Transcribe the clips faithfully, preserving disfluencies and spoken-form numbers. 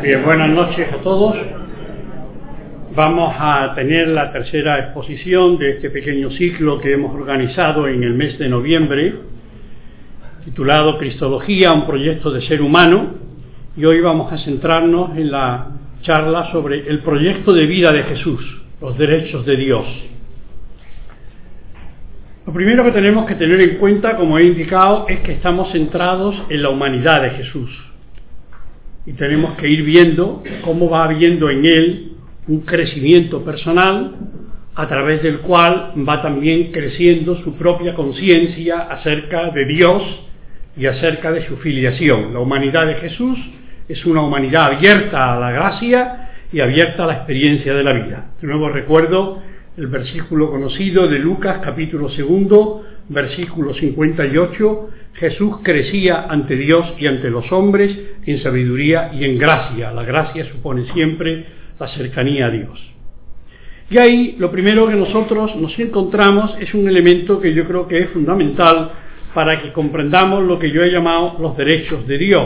Bien, buenas noches a todos. Vamos a tener la tercera exposición de este pequeño ciclo que hemos organizado en el mes de noviembre, titulado Cristología, un proyecto de ser humano, y hoy vamos a centrarnos en la charla sobre el proyecto de vida de Jesús, los derechos de Dios. Lo primero que tenemos que tener en cuenta, como he indicado, es que estamos centrados en la humanidad de Jesús. Y tenemos que ir viendo cómo va habiendo en él un crecimiento personal a través del cual va también creciendo su propia conciencia acerca de Dios y acerca de su filiación. La humanidad de Jesús es una humanidad abierta a la gracia y abierta a la experiencia de la vida. De nuevo recuerdo el versículo conocido de Lucas capítulo segundo, versículo cincuenta y ocho, Jesús crecía ante Dios y ante los hombres en sabiduría y en gracia. La gracia supone siempre la cercanía a Dios. Y ahí lo primero que nosotros nos encontramos es un elemento que yo creo que es fundamental para que comprendamos lo que yo he llamado los derechos de Dios.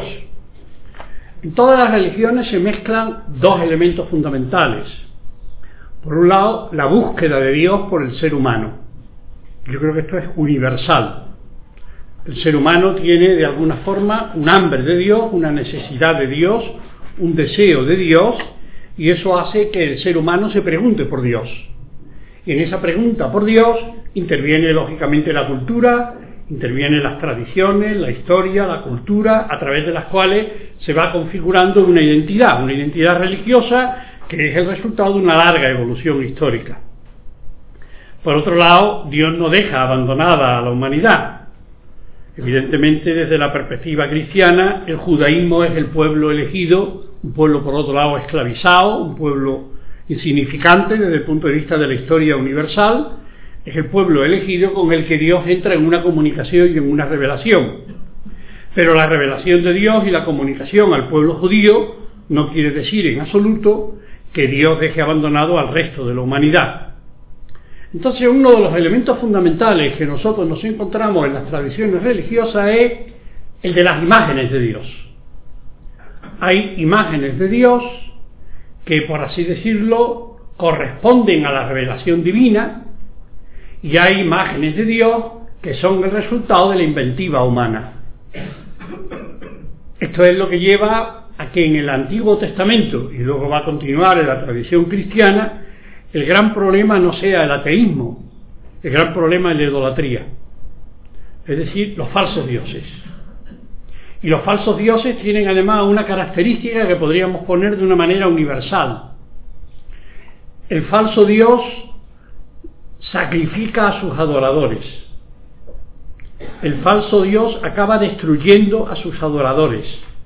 En todas las religiones se mezclan dos elementos fundamentales. Por un lado, la búsqueda de Dios por el ser humano. Yo creo que esto es universal. El ser humano tiene de alguna forma un hambre de Dios, una necesidad de Dios, un deseo de Dios, y eso hace que el ser humano se pregunte por Dios. Y en esa pregunta por Dios interviene lógicamente la cultura, intervienen las tradiciones, la historia, la cultura, a través de las cuales se va configurando una identidad, una identidad religiosa que es el resultado de una larga evolución histórica. Por otro lado, Dios no deja abandonada a la humanidad. Evidentemente, desde la perspectiva cristiana, el judaísmo es el pueblo elegido, un pueblo por otro lado esclavizado, un pueblo insignificante desde el punto de vista de la historia universal, es el pueblo elegido con el que Dios entra en una comunicación y en una revelación. Pero la revelación de Dios y la comunicación al pueblo judío no quiere decir en absoluto que Dios deje abandonado al resto de la humanidad. Entonces, uno de los elementos fundamentales que nosotros nos encontramos en las tradiciones religiosas es el de las imágenes de Dios. Hay imágenes de Dios que, por así decirlo, corresponden a la revelación divina, y hay imágenes de Dios que son el resultado de la inventiva humana. Esto es lo que lleva a que en el Antiguo Testamento, y luego va a continuar en la tradición cristiana, el gran problema no sea el ateísmo, el gran problema es la idolatría, es decir, los falsos dioses. Y los falsos dioses tienen además una característica que podríamos poner de una manera universal. El falso Dios sacrifica a sus adoradores. El falso Dios acaba destruyendo a sus adoradores.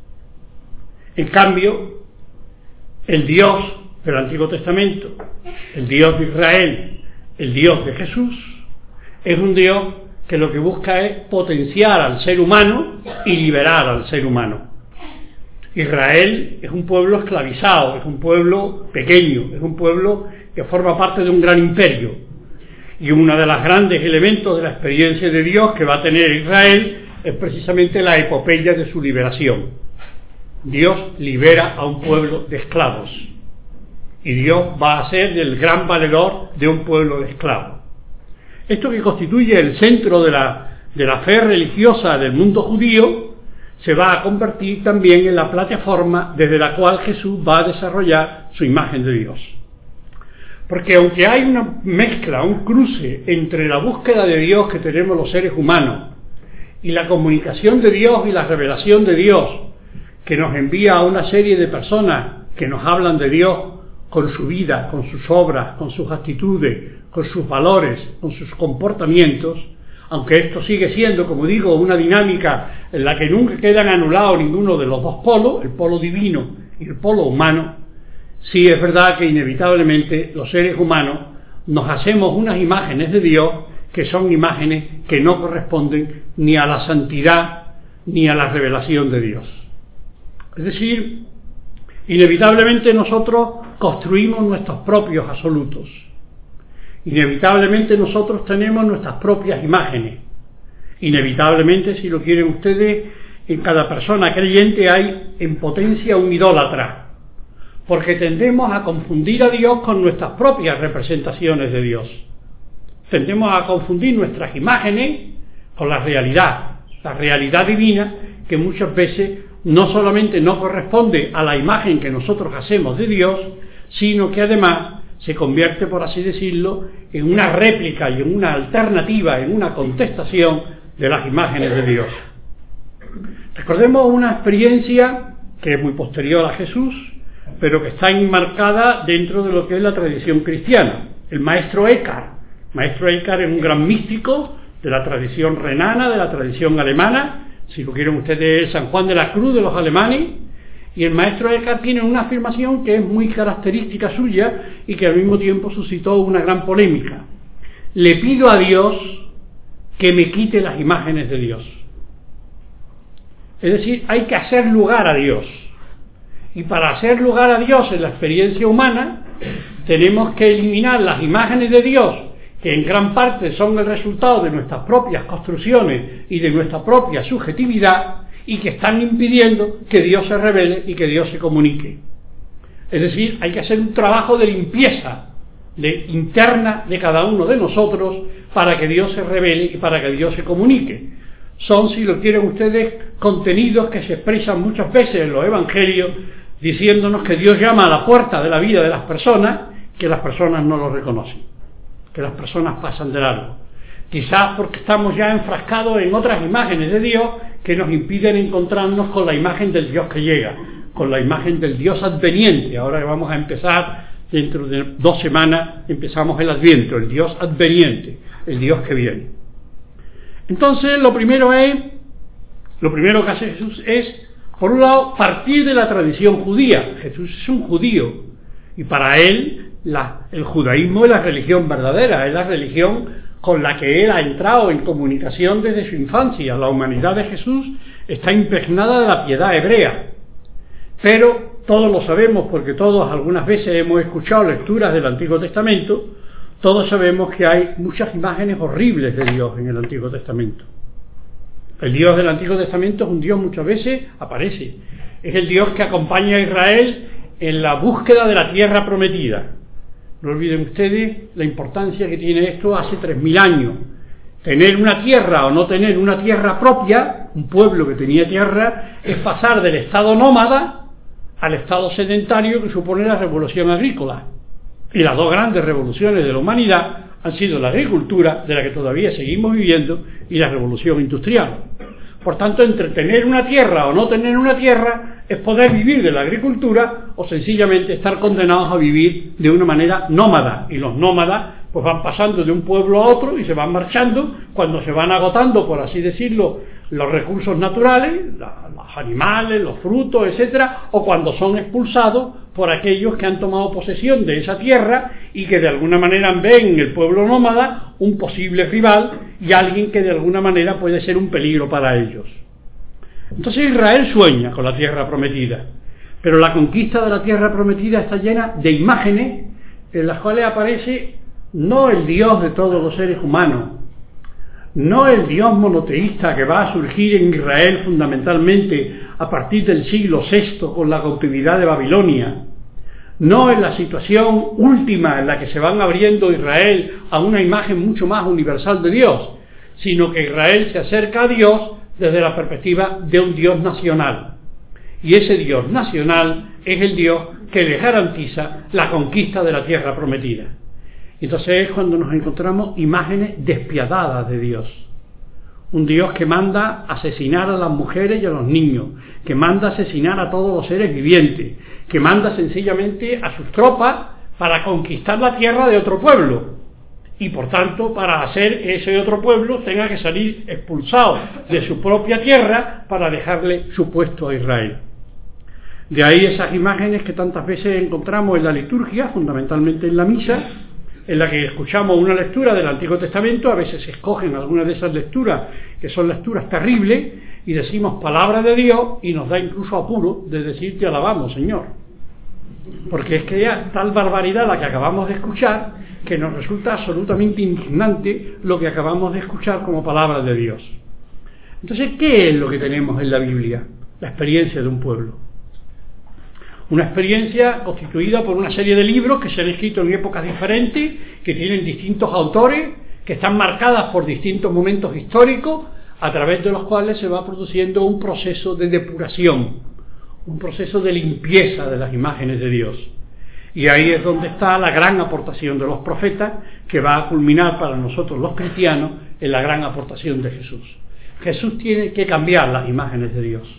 En cambio, el Dios del Antiguo Testamento, el Dios de Israel, el Dios de Jesús, es un Dios que lo que busca es potenciar al ser humano y liberar al ser humano. Israel es un pueblo esclavizado, es un pueblo pequeño, es un pueblo que forma parte de un gran imperio. Y uno de los grandes elementos de la experiencia de Dios que va a tener Israel es precisamente la epopeya de su liberación. Dios libera a un pueblo de esclavos. Y Dios va a ser el gran valedor de un pueblo de esclavos. Esto que constituye el centro de la, de la fe religiosa del mundo judío se va a convertir también en la plataforma desde la cual Jesús va a desarrollar su imagen de Dios. Porque aunque hay una mezcla, un cruce entre la búsqueda de Dios que tenemos los seres humanos y la comunicación de Dios y la revelación de Dios que nos envía a una serie de personas que nos hablan de Dios con su vida, con sus obras, con sus actitudes, con sus valores, con sus comportamientos, aunque esto sigue siendo, como digo, una dinámica en la que nunca quedan anulados ninguno de los dos polos, el polo divino y el polo humano, sí es verdad que inevitablemente los seres humanos nos hacemos unas imágenes de Dios que son imágenes que no corresponden ni a la santidad ni a la revelación de Dios. Es decir, inevitablemente nosotros construimos nuestros propios absolutos. Inevitablemente nosotros tenemos nuestras propias imágenes. Inevitablemente, si lo quieren ustedes, en cada persona creyente hay en potencia un idólatra, porque tendemos a confundir a Dios con nuestras propias representaciones de Dios. Tendemos a confundir nuestras imágenes con la realidad, la realidad divina, que muchas veces no solamente no corresponde a la imagen que nosotros hacemos de Dios, sino que además se convierte, por así decirlo, en una réplica y en una alternativa, en una contestación de las imágenes de Dios. Recordemos una experiencia que es muy posterior a Jesús, pero que está enmarcada dentro de lo que es la tradición cristiana. El maestro Eckhart. Maestro Eckhart es un gran místico de la tradición renana, de la tradición alemana, si lo quieren ustedes, San Juan de la Cruz de los alemanes, y el maestro Eckhart tiene una afirmación que es muy característica suya y que al mismo tiempo suscitó una gran polémica. Le pido a Dios que me quite las imágenes de Dios. Es decir, hay que hacer lugar a Dios. Y para hacer lugar a Dios en la experiencia humana, tenemos que eliminar las imágenes de Dios, que en gran parte son el resultado de nuestras propias construcciones y de nuestra propia subjetividad, y que están impidiendo que Dios se revele y que Dios se comunique. Es decir, hay que hacer un trabajo de limpieza de, interna de cada uno de nosotros para que Dios se revele y para que Dios se comunique. Son, si lo quieren ustedes, contenidos que se expresan muchas veces en los evangelios, diciéndonos que Dios llama a la puerta de la vida de las personas, que las personas no lo reconocen, que las personas pasan de largo. Quizás porque estamos ya enfrascados en otras imágenes de Dios que nos impiden encontrarnos con la imagen del Dios que llega, con la imagen del Dios adveniente. Ahora vamos a empezar, dentro de dos semanas, empezamos el Adviento, el Dios adveniente, el Dios que viene. Entonces, lo primero es, lo primero que hace Jesús es, por un lado, partir de la tradición judía. Jesús es un judío, y para él, la, el judaísmo es la religión verdadera, es la religión con la que él ha entrado en comunicación desde su infancia. La humanidad de Jesús está impregnada de la piedad hebrea, pero todos lo sabemos, porque todos algunas veces hemos escuchado lecturas del Antiguo Testamento, todos sabemos que hay muchas imágenes horribles de Dios en el Antiguo Testamento. El Dios del Antiguo Testamento es un Dios, muchas veces aparece, es el Dios que acompaña a Israel en la búsqueda de la tierra prometida. No olviden ustedes la importancia que tiene esto hace tres mil años. Tener una tierra o no tener una tierra propia, un pueblo que tenía tierra, es pasar del estado nómada al estado sedentario que supone la revolución agrícola. Y las dos grandes revoluciones de la humanidad han sido la agricultura, de la que todavía seguimos viviendo, y la revolución industrial. Por tanto, entre tener una tierra o no tener una tierra es poder vivir de la agricultura o sencillamente estar condenados a vivir de una manera nómada. Y los nómadas pues van pasando de un pueblo a otro y se van marchando cuando se van agotando, por así decirlo, los recursos naturales, la, los animales, los frutos, etcétera, o cuando son expulsados por aquellos que han tomado posesión de esa tierra y que de alguna manera ven en el pueblo nómada un posible rival y alguien que de alguna manera puede ser un peligro para ellos. Entonces Israel sueña con la tierra prometida, pero la conquista de la tierra prometida está llena de imágenes en las cuales aparece no el Dios de todos los seres humanos, no el Dios monoteísta que va a surgir en Israel fundamentalmente a partir del siglo sexto con la cautividad de Babilonia, no en la situación última en la que se van abriendo Israel a una imagen mucho más universal de Dios, sino que Israel se acerca a Dios desde la perspectiva de un Dios nacional. Y ese Dios nacional es el Dios que les garantiza la conquista de la tierra prometida. Entonces es cuando nos encontramos imágenes despiadadas de Dios. Un Dios que manda asesinar a las mujeres y a los niños, que manda asesinar a todos los seres vivientes, que manda sencillamente a sus tropas para conquistar la tierra de otro pueblo. Y por tanto, para hacer ese otro pueblo tenga que salir expulsado de su propia tierra para dejarle su puesto a Israel. De ahí esas imágenes que tantas veces encontramos en la liturgia, fundamentalmente en la misa, en la que escuchamos una lectura del Antiguo Testamento, a veces se escogen algunas de esas lecturas que son lecturas terribles y decimos palabra de Dios y nos da incluso apuro de decir te alabamos, Señor, porque es que ya tal barbaridad la que acabamos de escuchar que nos resulta absolutamente indignante lo que acabamos de escuchar como palabra de Dios. Entonces, ¿qué es lo que tenemos en la Biblia? La experiencia de un pueblo. Una experiencia constituida por una serie de libros que se han escrito en épocas diferentes, que tienen distintos autores, que están marcadas por distintos momentos históricos, a través de los cuales se va produciendo un proceso de depuración, un proceso de limpieza de las imágenes de Dios. Y ahí es donde está la gran aportación de los profetas, que va a culminar para nosotros los cristianos en la gran aportación de Jesús. Jesús tiene que cambiar las imágenes de Dios.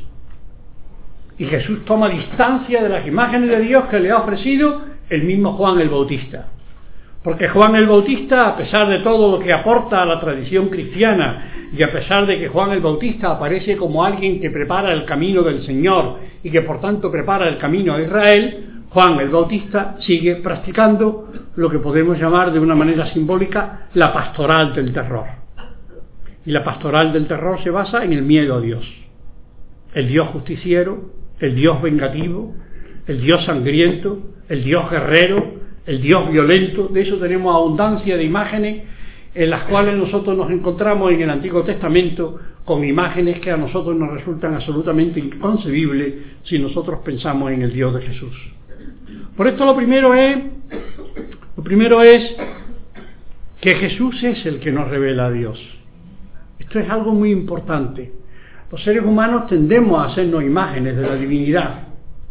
Y Jesús toma distancia de las imágenes de Dios que le ha ofrecido el mismo Juan el Bautista. Porque Juan el Bautista, a pesar de todo lo que aporta a la tradición cristiana, y a pesar de que Juan el Bautista aparece como alguien que prepara el camino del Señor y que por tanto prepara el camino a Israel, Juan el Bautista sigue practicando lo que podemos llamar de una manera simbólica la pastoral del terror. Y la pastoral del terror se basa en el miedo a Dios. El Dios justiciero, el Dios vengativo, el Dios sangriento, el Dios guerrero, el Dios violento. De eso tenemos abundancia de imágenes en las cuales nosotros nos encontramos en el Antiguo Testamento, con imágenes que a nosotros nos resultan absolutamente inconcebibles si nosotros pensamos en el Dios de Jesús. Por esto lo primero es, lo primero es que Jesús es el que nos revela a Dios. Esto es algo muy importante. Los seres humanos tendemos a hacernos imágenes de la divinidad,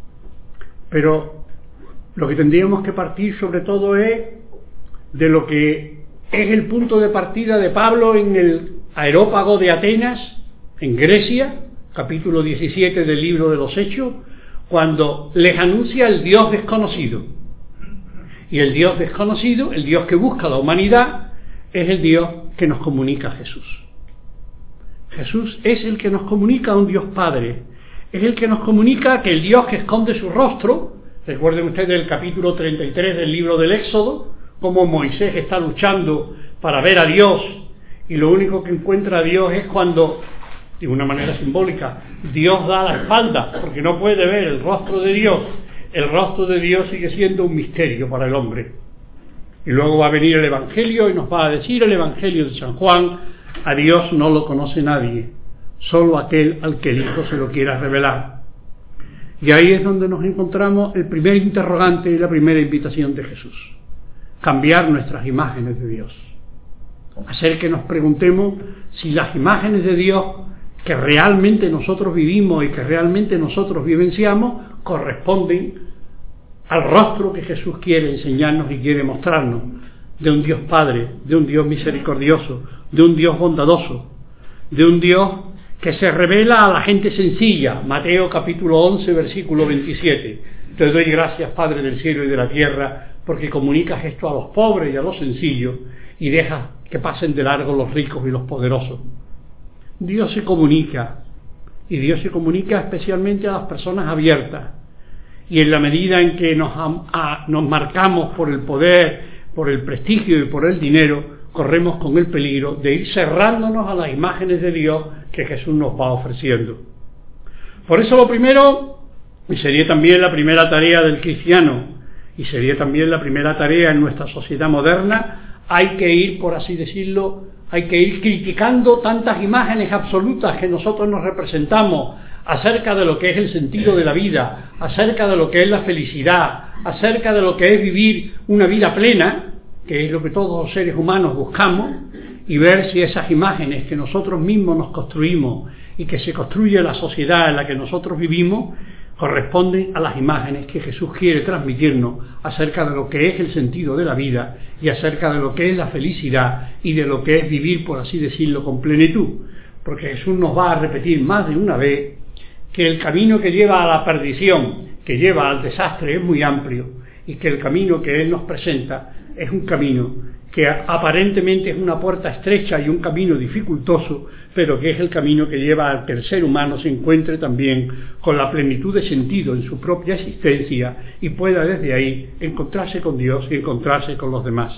pero lo que tendríamos que partir sobre todo es de lo que es el punto de partida de Pablo en el Areópago de Atenas, en Grecia, capítulo diecisiete del libro de los Hechos, cuando les anuncia el Dios desconocido. Y el Dios desconocido, el Dios que busca la humanidad, es el Dios que nos comunica a Jesús. Jesús es el que nos comunica a un Dios Padre, es el que nos comunica que el Dios que esconde su rostro. Recuerden ustedes el capítulo treinta y tres del libro del Éxodo, cómo Moisés está luchando para ver a Dios, y lo único que encuentra a Dios es cuando, de una manera simbólica, Dios da la espalda, porque no puede ver el rostro de Dios. El rostro de Dios sigue siendo un misterio para el hombre. Y luego va a venir el Evangelio y nos va a decir el Evangelio de San Juan: a Dios no lo conoce nadie, solo aquel al que el Hijo se lo quiera revelar. Y ahí es donde nos encontramos el primer interrogante y la primera invitación de Jesús: cambiar nuestras imágenes de Dios, hacer que nos preguntemos si las imágenes de Dios que realmente nosotros vivimos y que realmente nosotros vivenciamos corresponden al rostro que Jesús quiere enseñarnos y quiere mostrarnos, de un Dios Padre, de un Dios misericordioso, de un Dios bondadoso, de un Dios que se revela a la gente sencilla. Mateo capítulo once versículo veintisiete: te doy gracias, Padre del cielo y de la tierra, porque comunicas esto a los pobres y a los sencillos y dejas que pasen de largo los ricos y los poderosos. Dios se comunica, y Dios se comunica especialmente a las personas abiertas, y en la medida en que nos, a, nos marcamos por el poder, por el prestigio y por el dinero, corremos con el peligro de ir cerrándonos a las imágenes de Dios que Jesús nos va ofreciendo. Por eso lo primero, y sería también la primera tarea del cristiano, y sería también la primera tarea en nuestra sociedad moderna, hay que ir, por así decirlo, hay que ir criticando tantas imágenes absolutas que nosotros nos representamos acerca de lo que es el sentido de la vida, acerca de lo que es la felicidad, acerca de lo que es vivir una vida plena, que es lo que todos los seres humanos buscamos, y ver si esas imágenes que nosotros mismos nos construimos y que se construye la sociedad en la que nosotros vivimos corresponden a las imágenes que Jesús quiere transmitirnos acerca de lo que es el sentido de la vida y acerca de lo que es la felicidad y de lo que es vivir, por así decirlo, con plenitud. Porque Jesús nos va a repetir más de una vez que el camino que lleva a la perdición, que lleva al desastre, es muy amplio, y que el camino que Él nos presenta es un camino que aparentemente es una puerta estrecha y un camino dificultoso, pero que es el camino que lleva a que el ser humano se encuentre también con la plenitud de sentido en su propia existencia y pueda desde ahí encontrarse con Dios y encontrarse con los demás.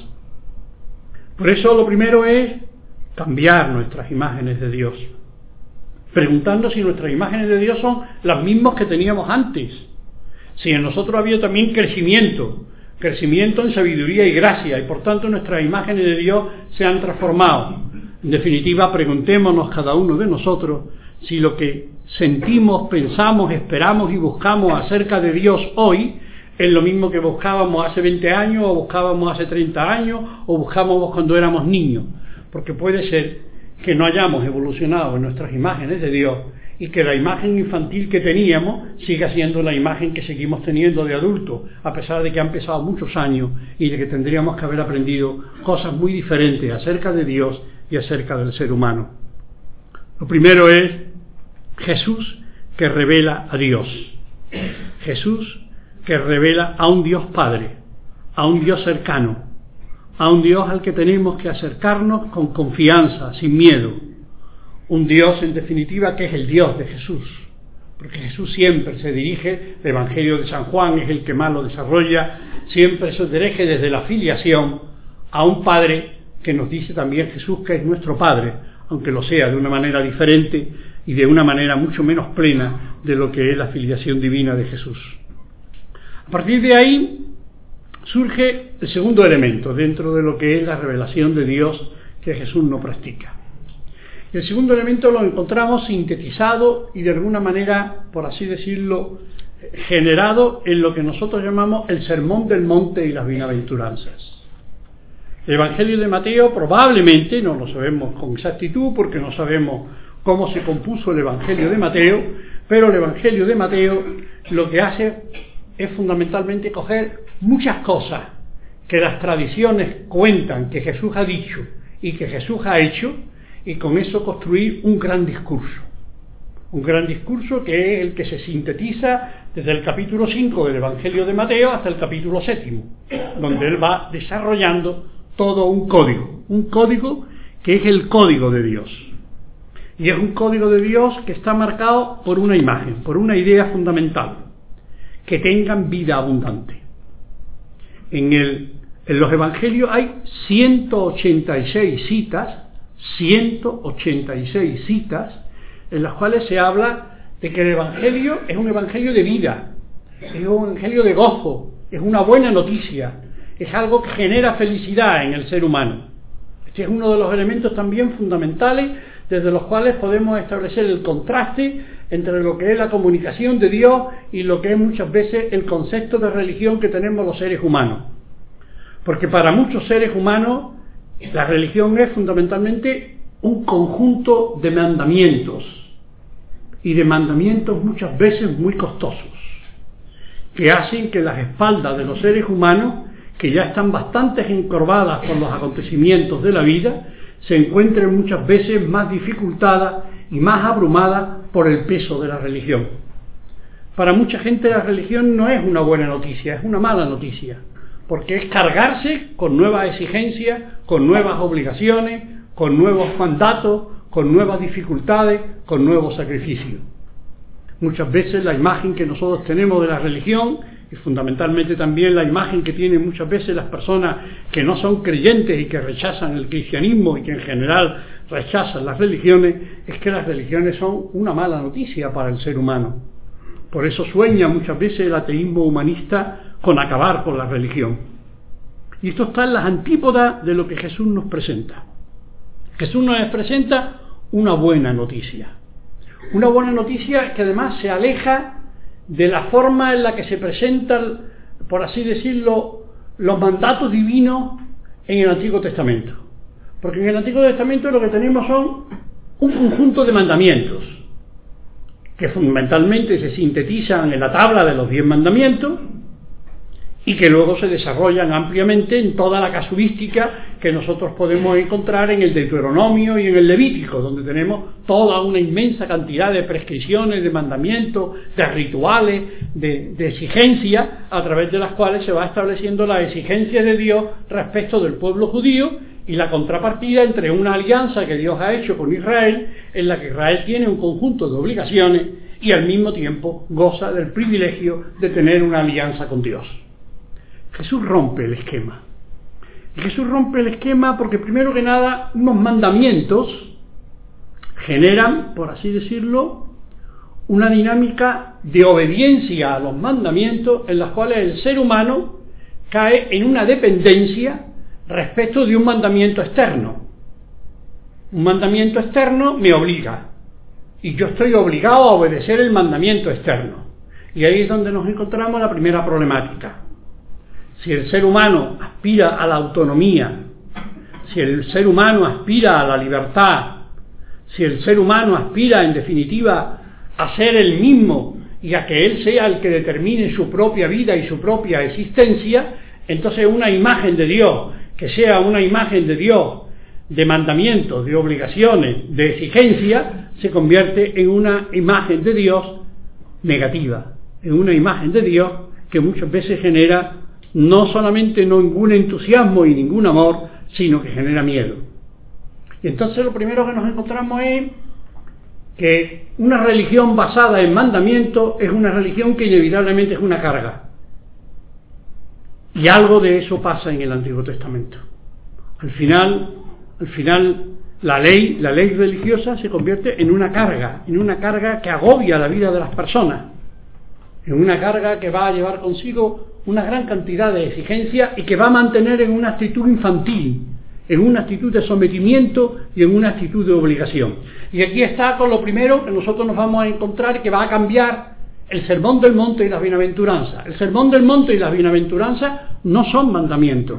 Por eso lo primero es cambiar nuestras imágenes de Dios, preguntando si nuestras imágenes de Dios son las mismas que teníamos antes, si en nosotros había también crecimiento, crecimiento en sabiduría y gracia, y por tanto nuestras imágenes de Dios se han transformado. En definitiva, preguntémonos cada uno de nosotros si lo que sentimos, pensamos, esperamos y buscamos acerca de Dios hoy es lo mismo que buscábamos hace veinte años, o buscábamos hace treinta años, o buscábamos cuando éramos niños, porque puede ser que no hayamos evolucionado en nuestras imágenes de Dios y que la imagen infantil que teníamos siga siendo la imagen que seguimos teniendo de adultos, a pesar de que han pasado muchos años y de que tendríamos que haber aprendido cosas muy diferentes acerca de Dios y acerca del ser humano. Lo primero es Jesús, que revela a Dios. Jesús, que revela a un Dios Padre, a un Dios cercano, a un Dios al que tenemos que acercarnos con confianza, sin miedo. Un Dios, en definitiva, que es el Dios de Jesús, porque Jesús siempre se dirige, el Evangelio de San Juan es el que más lo desarrolla, siempre se dirige desde la filiación a un Padre que nos dice también Jesús que es nuestro Padre, aunque lo sea de una manera diferente y de una manera mucho menos plena de lo que es la filiación divina de Jesús. A partir de ahí surge el segundo elemento dentro de lo que es la revelación de Dios que Jesús no practica. El segundo elemento lo encontramos sintetizado y de alguna manera, por así decirlo, generado en lo que nosotros llamamos el Sermón del Monte y las Bienaventuranzas. El Evangelio de Mateo probablemente, no lo sabemos con exactitud porque no sabemos cómo se compuso el Evangelio de Mateo, pero el Evangelio de Mateo lo que hace es fundamentalmente coger muchas cosas que las tradiciones cuentan que Jesús ha dicho y que Jesús ha hecho, y con eso construir un gran discurso. Un gran discurso que es el que se sintetiza desde el capítulo cinco del Evangelio de Mateo hasta el capítulo séptimo, donde él va desarrollando todo un código, un código que es el código de Dios. Y es un código de Dios que está marcado por una imagen, por una idea fundamental: que tengan vida abundante. En, el, en los Evangelios hay ciento ochenta y seis citas, ciento ochenta y seis citas, en las cuales se habla de que el Evangelio es un Evangelio de vida, es un Evangelio de gozo, es una buena noticia, es algo que genera felicidad en el ser humano. Este es uno de los elementos también fundamentales desde los cuales podemos establecer el contraste entre lo que es la comunicación de Dios y lo que es muchas veces el concepto de religión que tenemos los seres humanos. Porque para muchos seres humanos la religión es fundamentalmente un conjunto de mandamientos, y de mandamientos muchas veces muy costosos, que hacen que las espaldas de los seres humanos, que ya están bastante encorvadas por los acontecimientos de la vida, se encuentren muchas veces más dificultadas y más abrumadas por el peso de la religión. Para mucha gente la religión no es una buena noticia, es una mala noticia, porque es cargarse con nuevas exigencias, con nuevas obligaciones, con nuevos mandatos, con nuevas dificultades, con nuevos sacrificios. Muchas veces la imagen que nosotros tenemos de la religión, y fundamentalmente también la imagen que tienen muchas veces las personas que no son creyentes y que rechazan el cristianismo y que en general rechazan las religiones, es que las religiones son una mala noticia para el ser humano. Por eso sueña muchas veces el ateísmo humanista con acabar con la religión. Y esto está en las antípodas de lo que Jesús nos presenta. Jesús nos presenta una buena noticia. Una buena noticia que además se aleja de la forma en la que se presentan, por así decirlo, los mandatos divinos en el Antiguo Testamento. Porque en el Antiguo Testamento lo que tenemos son un conjunto de mandamientos que fundamentalmente se sintetizan en la tabla de los diez mandamientos y que luego se desarrollan ampliamente en toda la casuística que nosotros podemos encontrar en el Deuteronomio y en el Levítico, donde tenemos toda una inmensa cantidad de prescripciones, de mandamientos, de rituales, de, de exigencias, a través de las cuales se va estableciendo la exigencia de Dios respecto del pueblo judío y la contrapartida entre una alianza que Dios ha hecho con Israel, en la que Israel tiene un conjunto de obligaciones y al mismo tiempo goza del privilegio de tener una alianza con Dios. Jesús rompe el esquema. Jesús rompe el esquema porque primero que nada unos mandamientos generan, por así decirlo, una dinámica de obediencia a los mandamientos en las cuales el ser humano cae en una dependencia respecto de un mandamiento externo. Un mandamiento externo me obliga y yo estoy obligado a obedecer el mandamiento externo. Y ahí es donde nos encontramos la primera problemática. Si el ser humano aspira a la autonomía, si el ser humano aspira a la libertad, si el ser humano aspira, en definitiva, a ser el mismo y a que él sea el que determine su propia vida y su propia existencia, entonces una imagen de Dios, que sea una imagen de Dios de mandamientos, de obligaciones, de exigencia, se convierte en una imagen de Dios negativa, en una imagen de Dios que muchas veces genera no solamente no ningún entusiasmo y ningún amor, sino que genera miedo. Y entonces lo primero que nos encontramos es que una religión basada en mandamientos es una religión que inevitablemente es una carga. Y algo de eso pasa en el Antiguo Testamento. Al final, al final la ley, la ley religiosa se convierte en una carga, en una carga que agobia la vida de las personas, en una carga que va a llevar consigo una gran cantidad de exigencias y que va a mantener en una actitud infantil, en una actitud de sometimiento y en una actitud de obligación. Y aquí está con lo primero que nosotros nos vamos a encontrar, que va a cambiar el Sermón del Monte y las bienaventuranzas. El Sermón del Monte y las bienaventuranzas no son mandamientos.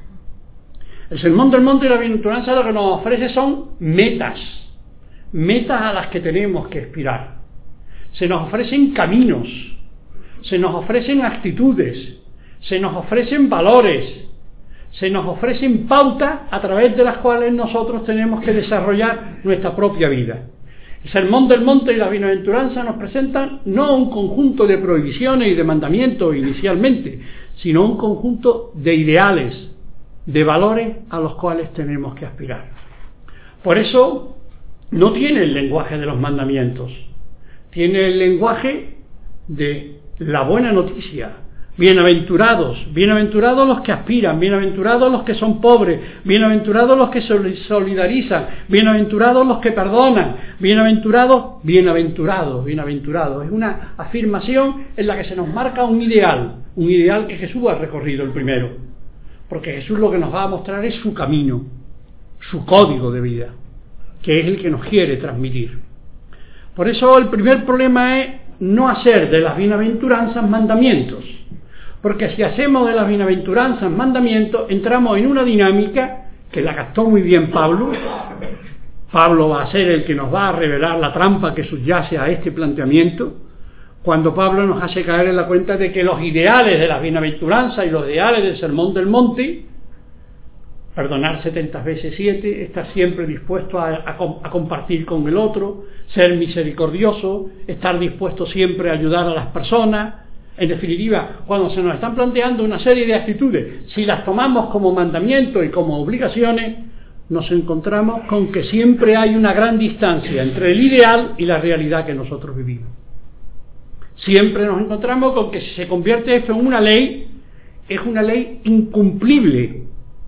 El Sermón del Monte y las bienaventuranzas lo que nos ofrece son metas, metas a las que tenemos que aspirar. Se nos ofrecen caminos, se nos ofrecen actitudes, se nos ofrecen valores, se nos ofrecen pautas a través de las cuales nosotros tenemos que desarrollar nuestra propia vida. El Sermón del Monte y la bienaventuranza nos presentan no un conjunto de prohibiciones y de mandamientos inicialmente, sino un conjunto de ideales, de valores a los cuales tenemos que aspirar. Por eso no tiene el lenguaje de los mandamientos, tiene el lenguaje de la buena noticia. Bienaventurados, bienaventurados los que aspiran, bienaventurados los que son pobres, bienaventurados los que se solidarizan, bienaventurados los que perdonan, bienaventurados, bienaventurados, bienaventurados. Es una afirmación en la que se nos marca un ideal, un ideal que Jesús ha recorrido el primero, porque Jesús lo que nos va a mostrar es su camino, su código de vida, que es el que nos quiere transmitir. Por eso el primer problema es no hacer de las bienaventuranzas mandamientos, porque si hacemos de las bienaventuranzas mandamientos, entramos en una dinámica que la captó muy bien Pablo. Pablo va a ser el que nos va a revelar la trampa que subyace a este planteamiento, cuando Pablo nos hace caer en la cuenta de que los ideales de las bienaventuranzas y los ideales del Sermón del Monte, perdonar setenta veces siete, estar siempre dispuesto a, a, a compartir con el otro, ser misericordioso, estar dispuesto siempre a ayudar a las personas. En definitiva, cuando se nos están planteando una serie de actitudes, si las tomamos como mandamientos y como obligaciones, nos encontramos con que siempre hay una gran distancia entre el ideal y la realidad que nosotros vivimos. Siempre nos encontramos con que si se convierte esto en una ley, es una ley incumplible,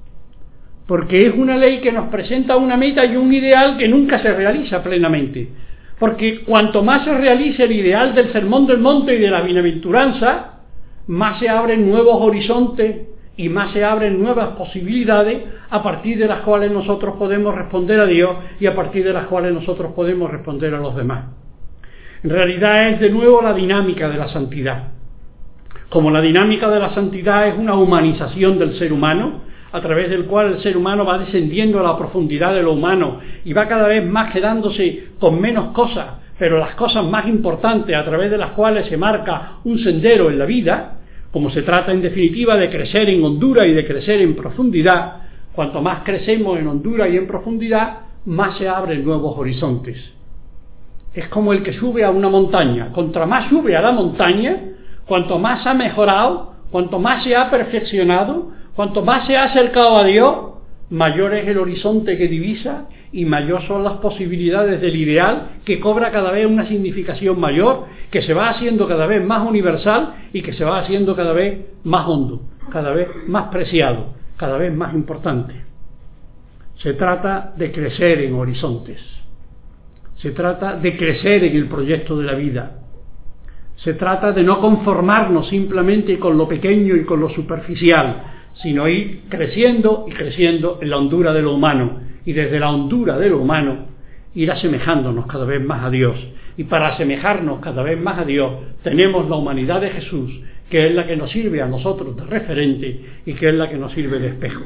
porque es una ley que nos presenta una meta y un ideal que nunca se realiza plenamente. Porque cuanto más se realice el ideal del Sermón del Monte y de la bienaventuranza, más se abren nuevos horizontes y más se abren nuevas posibilidades a partir de las cuales nosotros podemos responder a Dios y a partir de las cuales nosotros podemos responder a los demás. En realidad es de nuevo la dinámica de la santidad. Como la dinámica de la santidad es una humanización del ser humano, a través del cual el ser humano va descendiendo a la profundidad de lo humano y va cada vez más quedándose con menos cosas, pero las cosas más importantes a través de las cuales se marca un sendero en la vida, como se trata en definitiva de crecer en hondura y de crecer en profundidad. Cuanto más crecemos en hondura y en profundidad, más se abren nuevos horizontes. Es como el que sube a una montaña. Contra más sube a la montaña, cuanto más ha mejorado, cuanto más se ha perfeccionado, cuanto más se ha acercado a Dios, mayor es el horizonte que divisa y mayor son las posibilidades del ideal, que cobra cada vez una significación mayor, que se va haciendo cada vez más universal y que se va haciendo cada vez más hondo, cada vez más preciado, cada vez más importante. Se trata de crecer en horizontes, se trata de crecer en el proyecto de la vida, se trata de no conformarnos simplemente con lo pequeño y con lo superficial, sino ir creciendo y creciendo en la hondura de lo humano, y desde la hondura de lo humano ir asemejándonos cada vez más a Dios. Y para asemejarnos cada vez más a Dios tenemos la humanidad de Jesús, que es la que nos sirve a nosotros de referente y que es la que nos sirve de espejo.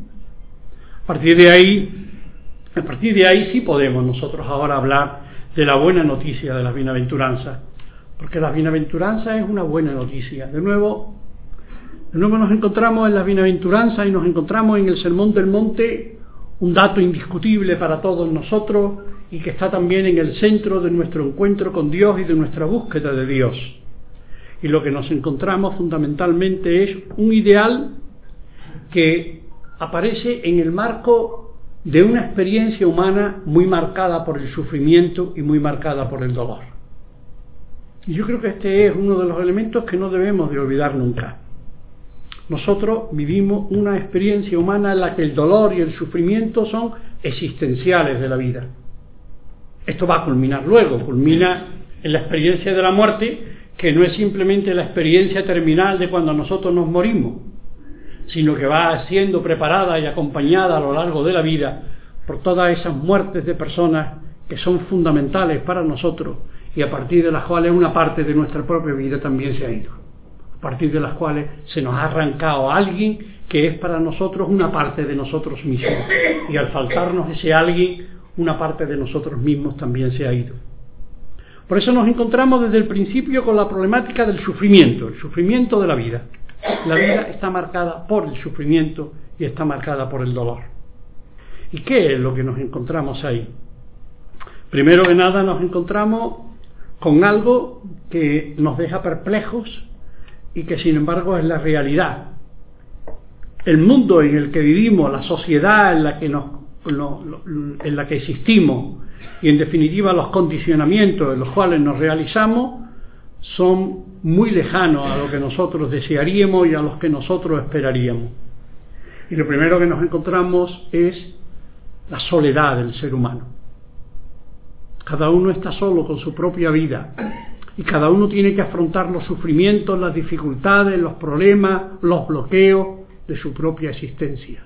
A partir de ahí, a partir de ahí sí podemos nosotros ahora hablar de la buena noticia de las bienaventuranzas, porque las bienaventuranzas es una buena noticia. De nuevo, de nuevo nos encontramos en las bienaventuranzas y nos encontramos en el Sermón del Monte, un dato indiscutible para todos nosotros y que está también en el centro de nuestro encuentro con Dios y de nuestra búsqueda de Dios. Y lo que nos encontramos fundamentalmente es un ideal que aparece en el marco de una experiencia humana muy marcada por el sufrimiento y muy marcada por el dolor. Y yo creo que este es uno de los elementos que no debemos de olvidar nunca. Nosotros vivimos una experiencia humana en la que el dolor y el sufrimiento son existenciales de la vida. Esto va a culminar luego, culmina en la experiencia de la muerte, que no es simplemente la experiencia terminal de cuando nosotros nos morimos, sino que va siendo preparada y acompañada a lo largo de la vida por todas esas muertes de personas que son fundamentales para nosotros y a partir de las cuales una parte de nuestra propia vida también se ha ido, a partir de las cuales se nos ha arrancado a alguien que es para nosotros una parte de nosotros mismos, y al faltarnos ese alguien, una parte de nosotros mismos también se ha ido. Por eso nos encontramos desde el principio con la problemática del sufrimiento, el sufrimiento de la vida. La vida está marcada por el sufrimiento y está marcada por el dolor. ¿Y qué es lo que nos encontramos ahí? Primero que nada nos encontramos con algo que nos deja perplejos y que sin embargo es la realidad. El mundo en el que vivimos, la sociedad en la que, nos, en la que existimos y en definitiva los condicionamientos en los cuales nos realizamos son muy lejanos a lo que nosotros desearíamos y a los que nosotros esperaríamos. Y lo primero que nos encontramos es la soledad del ser humano. Cada uno está solo con su propia vida y cada uno tiene que afrontar los sufrimientos, las dificultades, los problemas, los bloqueos de su propia existencia.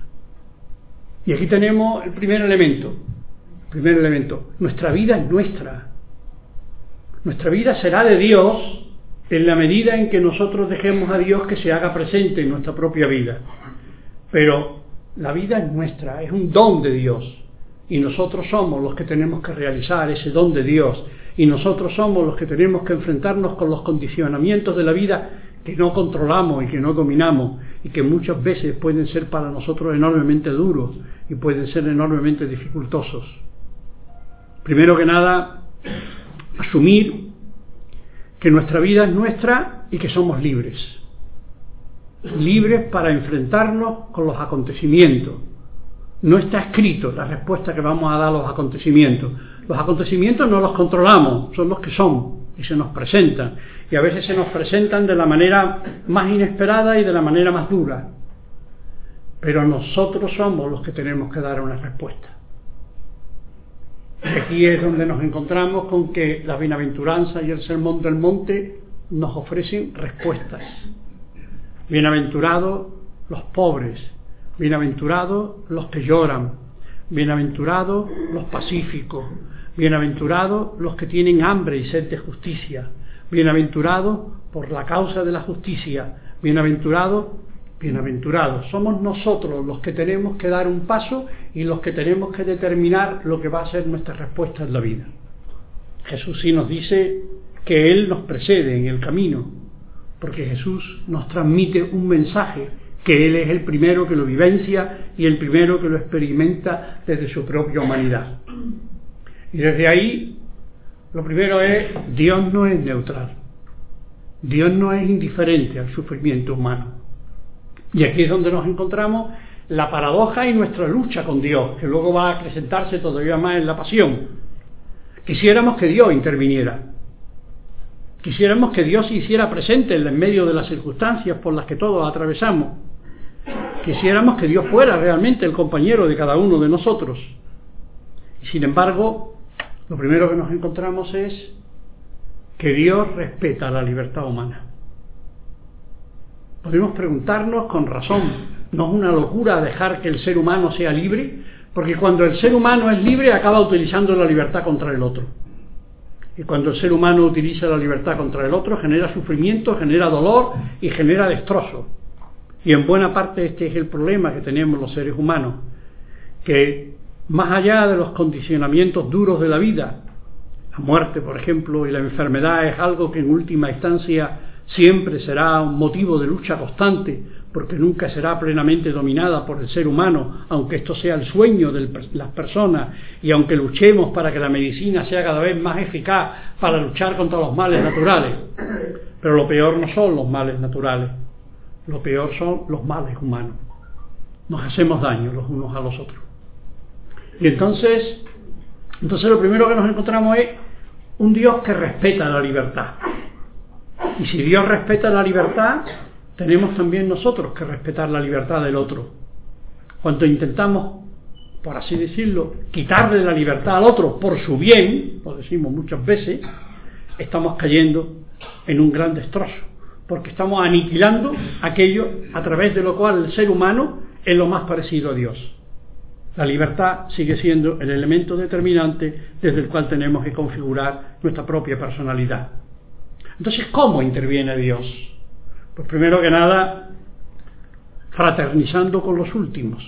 Y aquí tenemos el primer elemento. El primer elemento. Nuestra vida es nuestra. Nuestra vida será de Dios en la medida en que nosotros dejemos a Dios que se haga presente en nuestra propia vida. Pero la vida es nuestra, es un don de Dios. Y nosotros somos los que tenemos que realizar ese don de Dios. Y nosotros somos los que tenemos que enfrentarnos con los condicionamientos de la vida que no controlamos y que no dominamos. Y que muchas veces pueden ser para nosotros enormemente duros y pueden ser enormemente dificultosos. Primero que nada, asumir que nuestra vida es nuestra y que somos libres. Libres para enfrentarnos con los acontecimientos. No está escrito la respuesta que vamos a dar a los acontecimientos. Los acontecimientos no los controlamos, son los que son y se nos presentan. Y a veces se nos presentan de la manera más inesperada y de la manera más dura. Pero nosotros somos los que tenemos que dar una respuesta. Aquí es donde nos encontramos con que la bienaventuranza y el Sermón del Monte nos ofrecen respuestas. Bienaventurados los pobres, bienaventurados los que lloran, bienaventurados los pacíficos, bienaventurados los que tienen hambre y sed de justicia, bienaventurados por la causa de la justicia, bienaventurados, bienaventurados. Somos nosotros los que tenemos que dar un paso y los que tenemos que determinar lo que va a ser nuestra respuesta en la vida. Jesús sí nos dice que Él nos precede en el camino, porque Jesús nos transmite un mensaje, que Él es el primero que lo vivencia y el primero que lo experimenta desde su propia humanidad. Y desde ahí, lo primero es, Dios no es neutral. Dios no es indiferente al sufrimiento humano. Y aquí es donde nos encontramos la paradoja y nuestra lucha con Dios, que luego va a acrecentarse todavía más en la pasión. Quisiéramos que Dios interviniera. Quisiéramos que Dios se hiciera presente en medio de las circunstancias por las que todos atravesamos. Quisiéramos que Dios fuera realmente el compañero de cada uno de nosotros. Y sin embargo, lo primero que nos encontramos es que Dios respeta la libertad humana. Podemos preguntarnos con razón, ¿no es una locura dejar que el ser humano sea libre? Porque cuando el ser humano es libre, acaba utilizando la libertad contra el otro. Y cuando el ser humano utiliza la libertad contra el otro, genera sufrimiento, genera dolor y genera destrozo. Y en buena parte este es el problema que tenemos los seres humanos, que más allá de los condicionamientos duros de la vida, la muerte, por ejemplo, y la enfermedad es algo que en última instancia siempre será un motivo de lucha constante, porque nunca será plenamente dominada por el ser humano, aunque esto sea el sueño de las personas, y aunque luchemos para que la medicina sea cada vez más eficaz para luchar contra los males naturales. Pero lo peor no son los males naturales, lo peor son los males humanos. Nos hacemos daño los unos a los otros. Y entonces, entonces lo primero que nos encontramos es un Dios que respeta la libertad. Y si Dios respeta la libertad, tenemos también nosotros que respetar la libertad del otro. Cuando intentamos, por así decirlo, quitarle la libertad al otro por su bien, lo decimos muchas veces, estamos cayendo en un gran destrozo, porque estamos aniquilando aquello a través de lo cual el ser humano es lo más parecido a Dios. La libertad sigue siendo el elemento determinante desde el cual tenemos que configurar nuestra propia personalidad. Entonces, ¿cómo interviene Dios? Pues primero que nada, fraternizando con los últimos,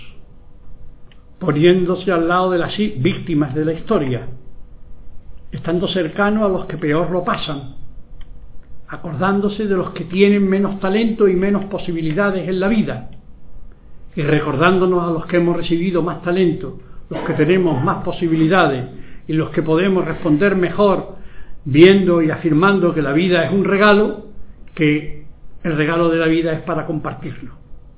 poniéndose al lado de las víctimas de la historia, estando cercano a los que peor lo pasan, acordándose de los que tienen menos talento y menos posibilidades en la vida, y recordándonos a los que hemos recibido más talento, los que tenemos más posibilidades y los que podemos responder mejor, viendo y afirmando que la vida es un regalo, que el regalo de la vida es para compartirlo,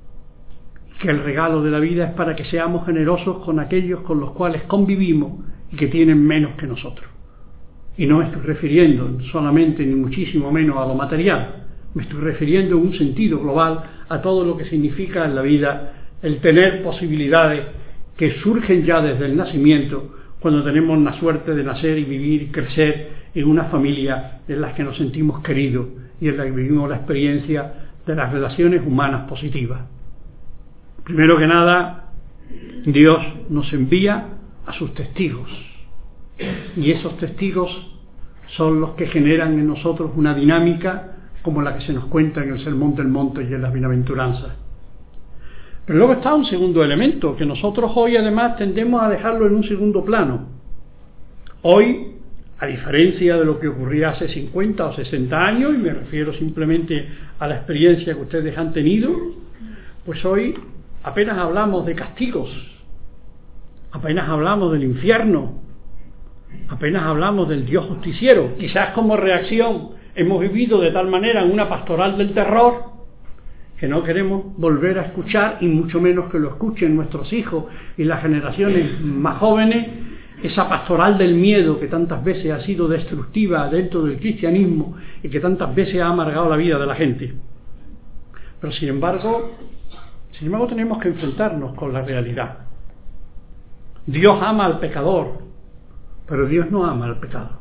que el regalo de la vida es para que seamos generosos con aquellos con los cuales convivimos y que tienen menos que nosotros. Y no me estoy refiriendo solamente ni muchísimo menos a lo material, me estoy refiriendo en un sentido global a todo lo que significa en la vida el tener posibilidades que surgen ya desde el nacimiento, cuando tenemos la suerte de nacer y vivir y crecer en una familia en la que nos sentimos queridos y en la que vivimos la experiencia de las relaciones humanas positivas. Primero que nada, Dios nos envía a sus testigos, y esos testigos son los que generan en nosotros una dinámica como la que se nos cuenta en el Sermón del Monte y en las Bienaventuranzas. Pero luego está un segundo elemento que nosotros hoy además tendemos a dejarlo en un segundo plano. Hoy, a diferencia de lo que ocurría hace cincuenta o sesenta años, y me refiero simplemente a la experiencia que ustedes han tenido, pues hoy apenas hablamos de castigos, apenas hablamos del infierno, apenas hablamos del Dios justiciero. Quizás como reacción hemos vivido de tal manera en una pastoral del terror que no queremos volver a escuchar, y mucho menos que lo escuchen nuestros hijos y las generaciones más jóvenes, esa pastoral del miedo que tantas veces ha sido destructiva dentro del cristianismo y que tantas veces ha amargado la vida de la gente. Pero sin embargo, sin embargo tenemos que enfrentarnos con la realidad. Dios ama al pecador, pero Dios no ama al pecado.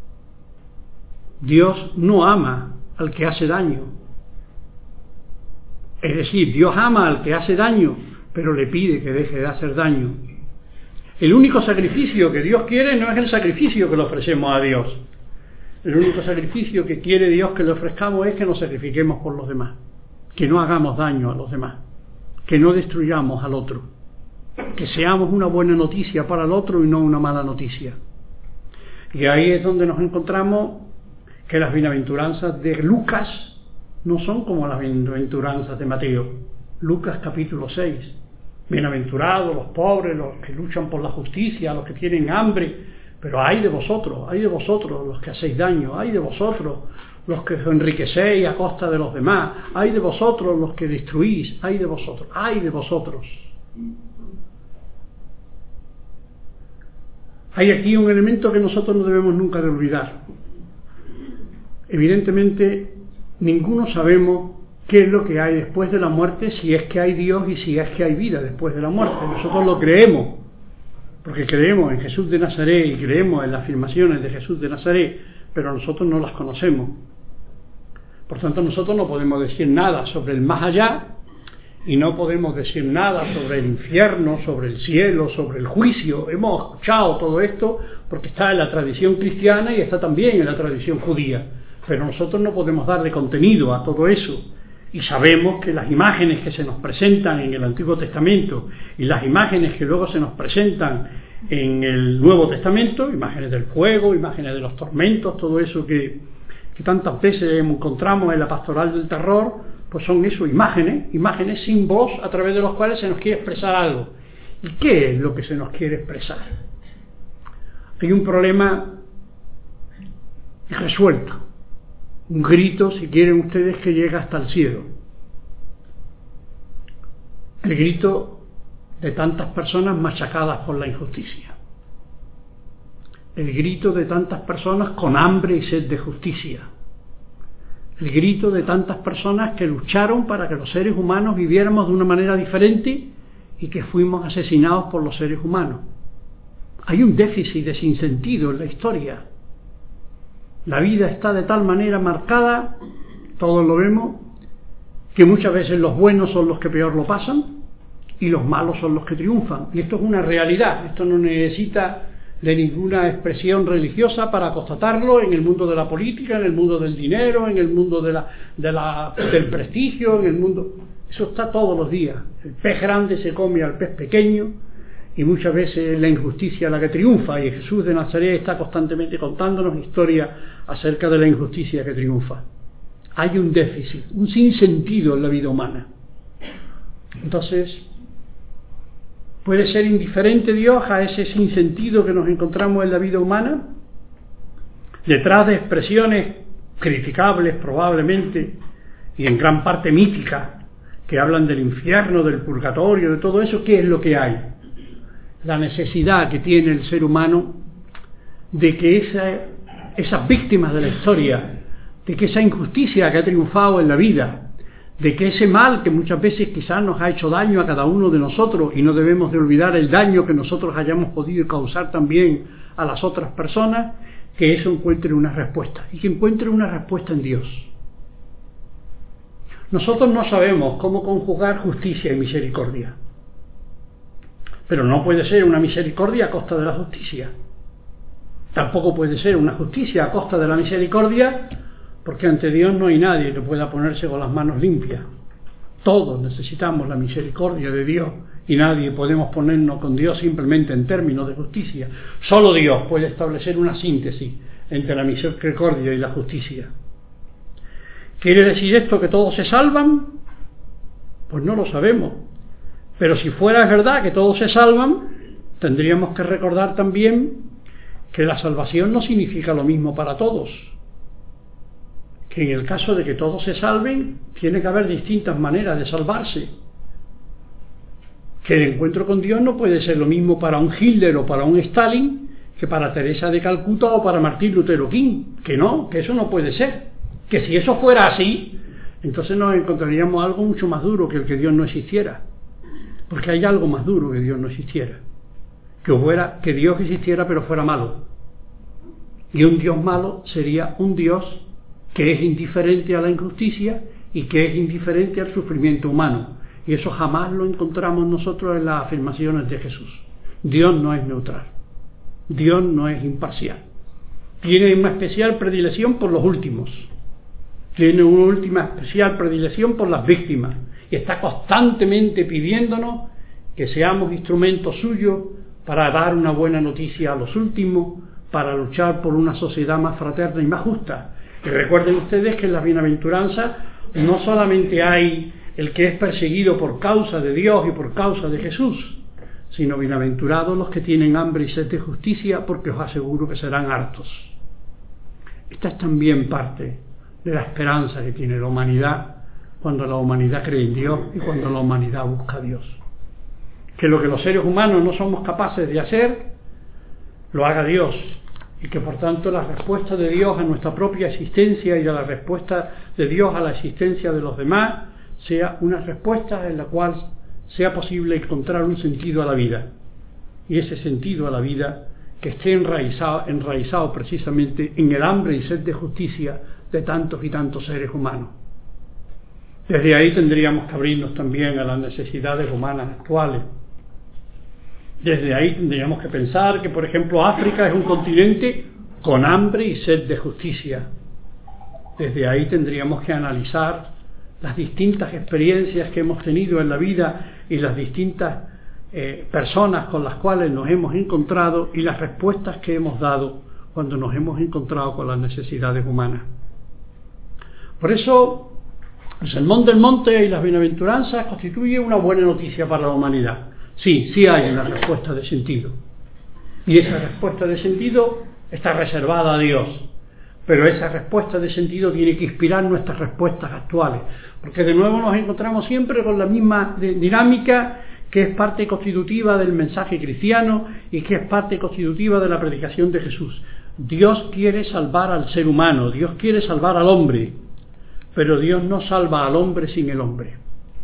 Dios no ama al que hace daño. Es decir, Dios ama al que hace daño, pero le pide que deje de hacer daño. El único sacrificio que Dios quiere no es el sacrificio que le ofrecemos a Dios. El único sacrificio que quiere Dios que le ofrezcamos es que nos sacrifiquemos por los demás, que no hagamos daño a los demás, que no destruyamos al otro, que seamos una buena noticia para el otro y no una mala noticia. Y ahí es donde nos encontramos que las bienaventuranzas de Lucas no son como las bienaventuranzas de Mateo. Lucas capítulo seis. Bienaventurados los pobres, los que luchan por la justicia, los que tienen hambre, pero ay de vosotros, ay de vosotros los que hacéis daño, ay de vosotros los que os enriquecéis a costa de los demás, ay de vosotros los que destruís, ay de vosotros, ay de vosotros. Hay aquí un elemento que nosotros no debemos nunca de olvidar. Evidentemente, ninguno sabemos qué es lo que hay después de la muerte, si es que hay Dios y si es que hay vida después de la muerte. Nosotros lo creemos, porque creemos en Jesús de Nazaret y creemos en las afirmaciones de Jesús de Nazaret, pero nosotros no las conocemos. Por tanto, nosotros no podemos decir nada sobre el más allá, y no podemos decir nada sobre el infierno, sobre el cielo, sobre el juicio. Hemos escuchado todo esto porque está en la tradición cristiana y está también en la tradición judía, pero nosotros no podemos darle contenido a todo eso. Y sabemos que las imágenes que se nos presentan en el Antiguo Testamento y las imágenes que luego se nos presentan en el Nuevo Testamento, imágenes del fuego, imágenes de los tormentos, todo eso que, que tantas veces encontramos en la pastoral del terror, pues son eso, imágenes, imágenes sin voz a través de los cuales se nos quiere expresar algo. ¿Y qué es lo que se nos quiere expresar? Hay un problema resuelto. Un grito, si quieren ustedes, que llega hasta el cielo. El grito de tantas personas machacadas por la injusticia. El grito de tantas personas con hambre y sed de justicia. El grito de tantas personas que lucharon para que los seres humanos viviéramos de una manera diferente y que fuimos asesinados por los seres humanos. Hay un déficit de sinsentido en la historia. La vida está de tal manera marcada, todos lo vemos, que muchas veces los buenos son los que peor lo pasan y los malos son los que triunfan. Y esto es una realidad, esto no necesita de ninguna expresión religiosa para constatarlo en el mundo de la política, en el mundo del dinero, en el mundo de la, de la, del prestigio, en el mundo... Eso está todos los días. El pez grande se come al pez pequeño, y muchas veces la injusticia la que triunfa, y Jesús de Nazaret está constantemente contándonos historias acerca de la injusticia que triunfa. Hay un déficit, un sinsentido en la vida humana. Entonces, ¿puede ser indiferente Dios a ese sinsentido que nos encontramos en la vida humana? Detrás de expresiones criticables probablemente, y en gran parte míticas, que hablan del infierno, del purgatorio, de todo eso, ¿qué es lo que hay? La necesidad que tiene el ser humano de que esa, esas víctimas de la historia, de que esa injusticia que ha triunfado en la vida, de que ese mal que muchas veces quizás nos ha hecho daño a cada uno de nosotros, y no debemos de olvidar el daño que nosotros hayamos podido causar también a las otras personas, que eso encuentre una respuesta, y que encuentre una respuesta en Dios. Nosotros no sabemos cómo conjugar justicia y misericordia. Pero no puede ser una misericordia a costa de la justicia. Tampoco puede ser una justicia a costa de la misericordia, porque ante Dios no hay nadie que pueda ponerse con las manos limpias. Todos necesitamos la misericordia de Dios y nadie podemos ponernos con Dios simplemente en términos de justicia. Solo Dios puede establecer una síntesis entre la misericordia y la justicia. ¿Quiere decir esto que todos se salvan? Pues no lo sabemos. Pero si fuera verdad que todos se salvan, tendríamos que recordar también que la salvación no significa lo mismo para todos. Que en el caso de que todos se salven, tiene que haber distintas maneras de salvarse. Que el encuentro con Dios no puede ser lo mismo para un Hitler o para un Stalin que para Teresa de Calcuta o para Martín Lutero King. Que no, que eso no puede ser. Que si eso fuera así, entonces nos encontraríamos algo mucho más duro que el que Dios no existiera. Porque hay algo más duro que Dios no existiera. Que, hubiera, que Dios existiera pero fuera malo. Y un Dios malo sería un Dios que es indiferente a la injusticia y que es indiferente al sufrimiento humano. Y eso jamás lo encontramos nosotros en las afirmaciones de Jesús. Dios no es neutral. Dios no es imparcial. Tiene una especial predilección por los últimos. Tiene una última especial predilección por las víctimas. Y está constantemente pidiéndonos que seamos instrumentos suyos para dar una buena noticia a los últimos, para luchar por una sociedad más fraterna y más justa. Y recuerden ustedes que en las bienaventuranzas no solamente hay el que es perseguido por causa de Dios y por causa de Jesús, sino bienaventurados los que tienen hambre y sed de justicia, porque os aseguro que serán hartos. Esta es también parte de la esperanza que tiene la humanidad cuando la humanidad cree en Dios y cuando la humanidad busca a Dios. Que lo que los seres humanos no somos capaces de hacer, lo haga Dios, y que por tanto la respuesta de Dios a nuestra propia existencia y a la respuesta de Dios a la existencia de los demás sea una respuesta en la cual sea posible encontrar un sentido a la vida, y ese sentido a la vida que esté enraizado, enraizado precisamente en el hambre y sed de justicia de tantos y tantos seres humanos. Desde ahí tendríamos que abrirnos también a las necesidades humanas actuales. Desde ahí tendríamos que pensar que, por ejemplo, África es un continente con hambre y sed de justicia. Desde ahí tendríamos que analizar las distintas experiencias que hemos tenido en la vida y las distintas eh, personas con las cuales nos hemos encontrado y las respuestas que hemos dado cuando nos hemos encontrado con las necesidades humanas. Por eso, el Sermón del Monte y las Bienaventuranzas constituyen una buena noticia para la humanidad. Sí, sí hay una respuesta de sentido. Y esa respuesta de sentido está reservada a Dios. Pero esa respuesta de sentido tiene que inspirar nuestras respuestas actuales. Porque de nuevo nos encontramos siempre con la misma dinámica que es parte constitutiva del mensaje cristiano y que es parte constitutiva de la predicación de Jesús. Dios quiere salvar al ser humano, Dios quiere salvar al hombre, pero Dios no salva al hombre sin el hombre.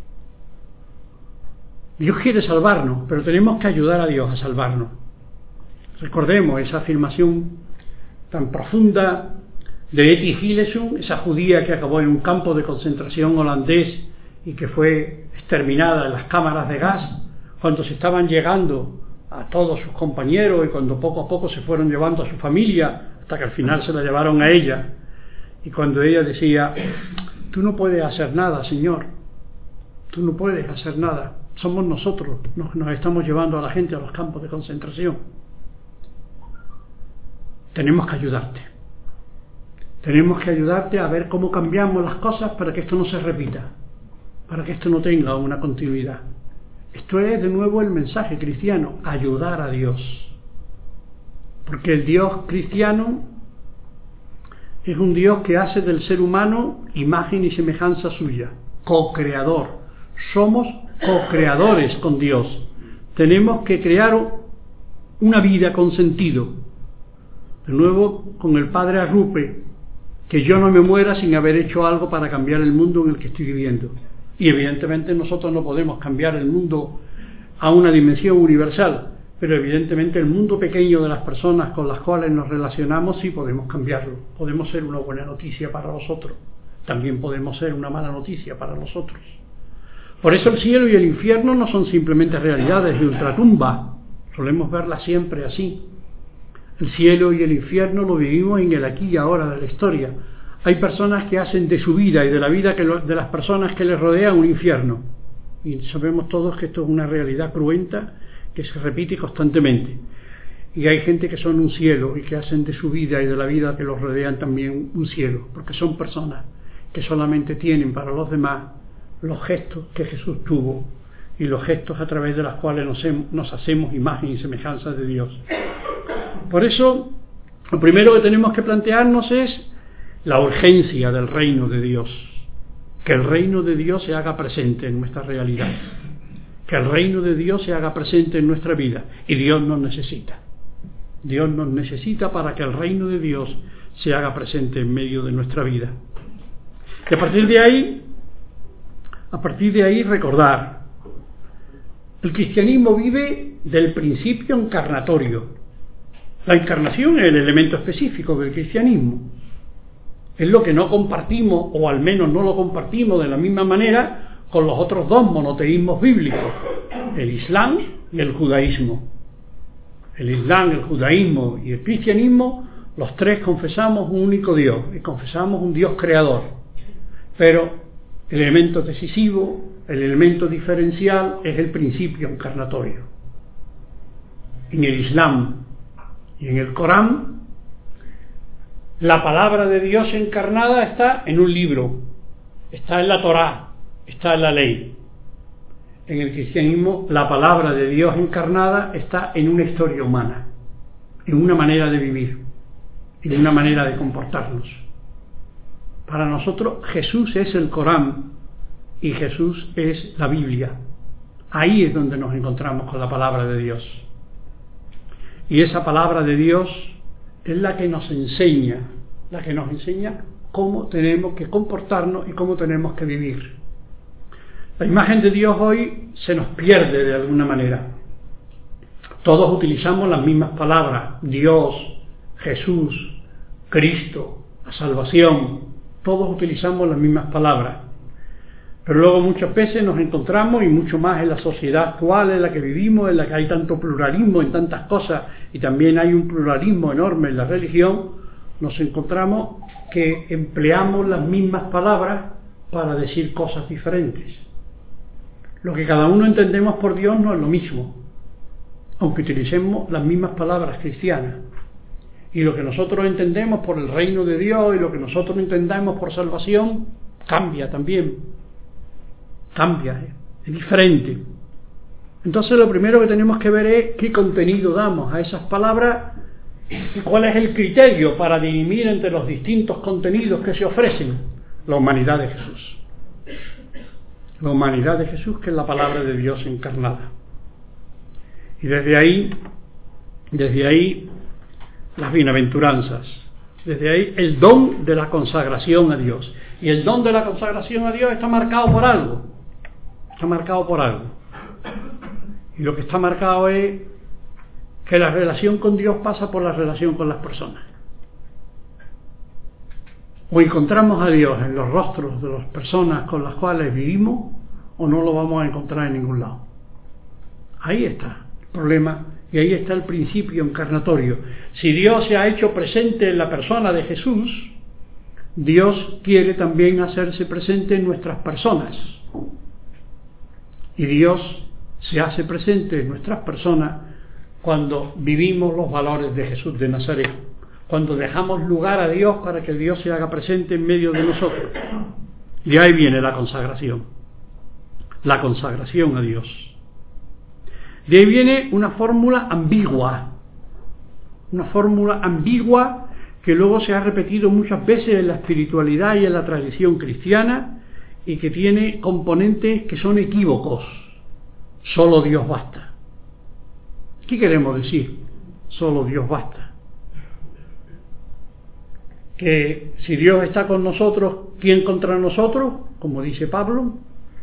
Dios quiere salvarnos, pero tenemos que ayudar a Dios a salvarnos. Recordemos esa afirmación tan profunda de Etty Hillesum, esa judía que acabó en un campo de concentración holandés y que fue exterminada en las cámaras de gas, cuando se estaban llegando a todos sus compañeros y cuando poco a poco se fueron llevando a su familia, hasta que al final se la llevaron a ella. Y cuando ella decía: tú no puedes hacer nada, Señor, tú no puedes hacer nada, somos nosotros, nos, nos estamos llevando a la gente a los campos de concentración. Tenemos que ayudarte, tenemos que ayudarte a ver cómo cambiamos las cosas para que esto no se repita, para que esto no tenga una continuidad. Esto es de nuevo el mensaje cristiano, ayudar a Dios, porque el Dios cristiano es un Dios que hace del ser humano imagen y semejanza suya, co-creador. Somos co-creadores con Dios. Tenemos que crear una vida con sentido. De nuevo, con el padre Arrupe, que yo no me muera sin haber hecho algo para cambiar el mundo en el que estoy viviendo. Y evidentemente nosotros no podemos cambiar el mundo a una dimensión universal, pero evidentemente el mundo pequeño de las personas con las cuales nos relacionamos sí podemos cambiarlo. Podemos ser una buena noticia para los otros, también podemos ser una mala noticia para los otros. Por eso el cielo y el infierno no son simplemente realidades de ultratumba, solemos verlas siempre así. El cielo y el infierno lo vivimos en el aquí y ahora de la historia. Hay personas que hacen de su vida y de la vida que lo, de las personas que les rodean un infierno. Y sabemos todos que esto es una realidad cruenta que se repite constantemente. Y hay gente que son un cielo y que hacen de su vida y de la vida que los rodean también un cielo, porque son personas que solamente tienen para los demás los gestos que Jesús tuvo y los gestos a través de los cuales nos, nos hacemos imagen y semejanza de Dios. Por eso, lo primero que tenemos que plantearnos es la urgencia del reino de Dios, que el reino de Dios se haga presente en nuestra realidad, que el reino de Dios se haga presente en nuestra vida, y Dios nos necesita. Dios nos necesita para que el reino de Dios se haga presente en medio de nuestra vida. Y a partir de ahí, a partir de ahí recordar, el cristianismo vive del principio encarnatorio. La encarnación es el elemento específico del cristianismo. Es lo que no compartimos, o al menos no lo compartimos de la misma manera con los otros dos monoteísmos bíblicos, el Islam y el judaísmo. El Islam, el judaísmo y el cristianismo, los tres confesamos un único Dios y confesamos un Dios creador. Pero el elemento decisivo, el elemento diferencial es el principio encarnatorio. En el Islam y en el Corán, la palabra de Dios encarnada está en un libro, está en la Torá, está en la ley. En el cristianismo, la palabra de Dios encarnada está en una historia humana, en una manera de vivir, en una manera de comportarnos. Para nosotros, Jesús es el Corán y Jesús es la Biblia. Ahí es donde nos encontramos con la palabra de Dios. Y esa palabra de Dios es la que nos enseña, la que nos enseña cómo tenemos que comportarnos y cómo tenemos que vivir. La imagen de Dios hoy se nos pierde de alguna manera. Todos utilizamos las mismas palabras: Dios, Jesús, Cristo, la salvación. Todos utilizamos las mismas palabras. Pero luego muchas veces nos encontramos, y mucho más en la sociedad actual en la que vivimos, en la que hay tanto pluralismo en tantas cosas, y también hay un pluralismo enorme en la religión, nos encontramos que empleamos las mismas palabras para decir cosas diferentes. Lo que cada uno entendemos por Dios no es lo mismo, aunque utilicemos las mismas palabras cristianas. Y lo que nosotros entendemos por el reino de Dios y lo que nosotros entendemos por salvación cambia también. Cambia, ¿eh? Es diferente. Entonces lo primero que tenemos que ver es qué contenido damos a esas palabras y cuál es el criterio para dirimir entre los distintos contenidos que se ofrecen. La humanidad de Jesús. La humanidad de Jesús, que es la palabra de Dios encarnada. Y desde ahí, desde ahí, las bienaventuranzas. Desde ahí, el don de la consagración a Dios. Y el don de la consagración a Dios está marcado por algo. Está marcado por algo. Y lo que está marcado es que la relación con Dios pasa por la relación con las personas. O encontramos a Dios en los rostros de las personas con las cuales vivimos, o no lo vamos a encontrar en ningún lado. Ahí está el problema, y ahí está el principio encarnatorio. Si Dios se ha hecho presente en la persona de Jesús, Dios quiere también hacerse presente en nuestras personas. Y Dios se hace presente en nuestras personas cuando vivimos los valores de Jesús de Nazaret, cuando dejamos lugar a Dios para que Dios se haga presente en medio de nosotros. Y ahí viene la consagración, la consagración a Dios. De ahí viene una fórmula ambigua, una fórmula ambigua que luego se ha repetido muchas veces en la espiritualidad y en la tradición cristiana, y que tiene componentes que son equívocos. Solo Dios basta. ¿Qué queremos decir? Solo Dios basta. Que si Dios está con nosotros, ¿quién contra nosotros? Como dice Pablo.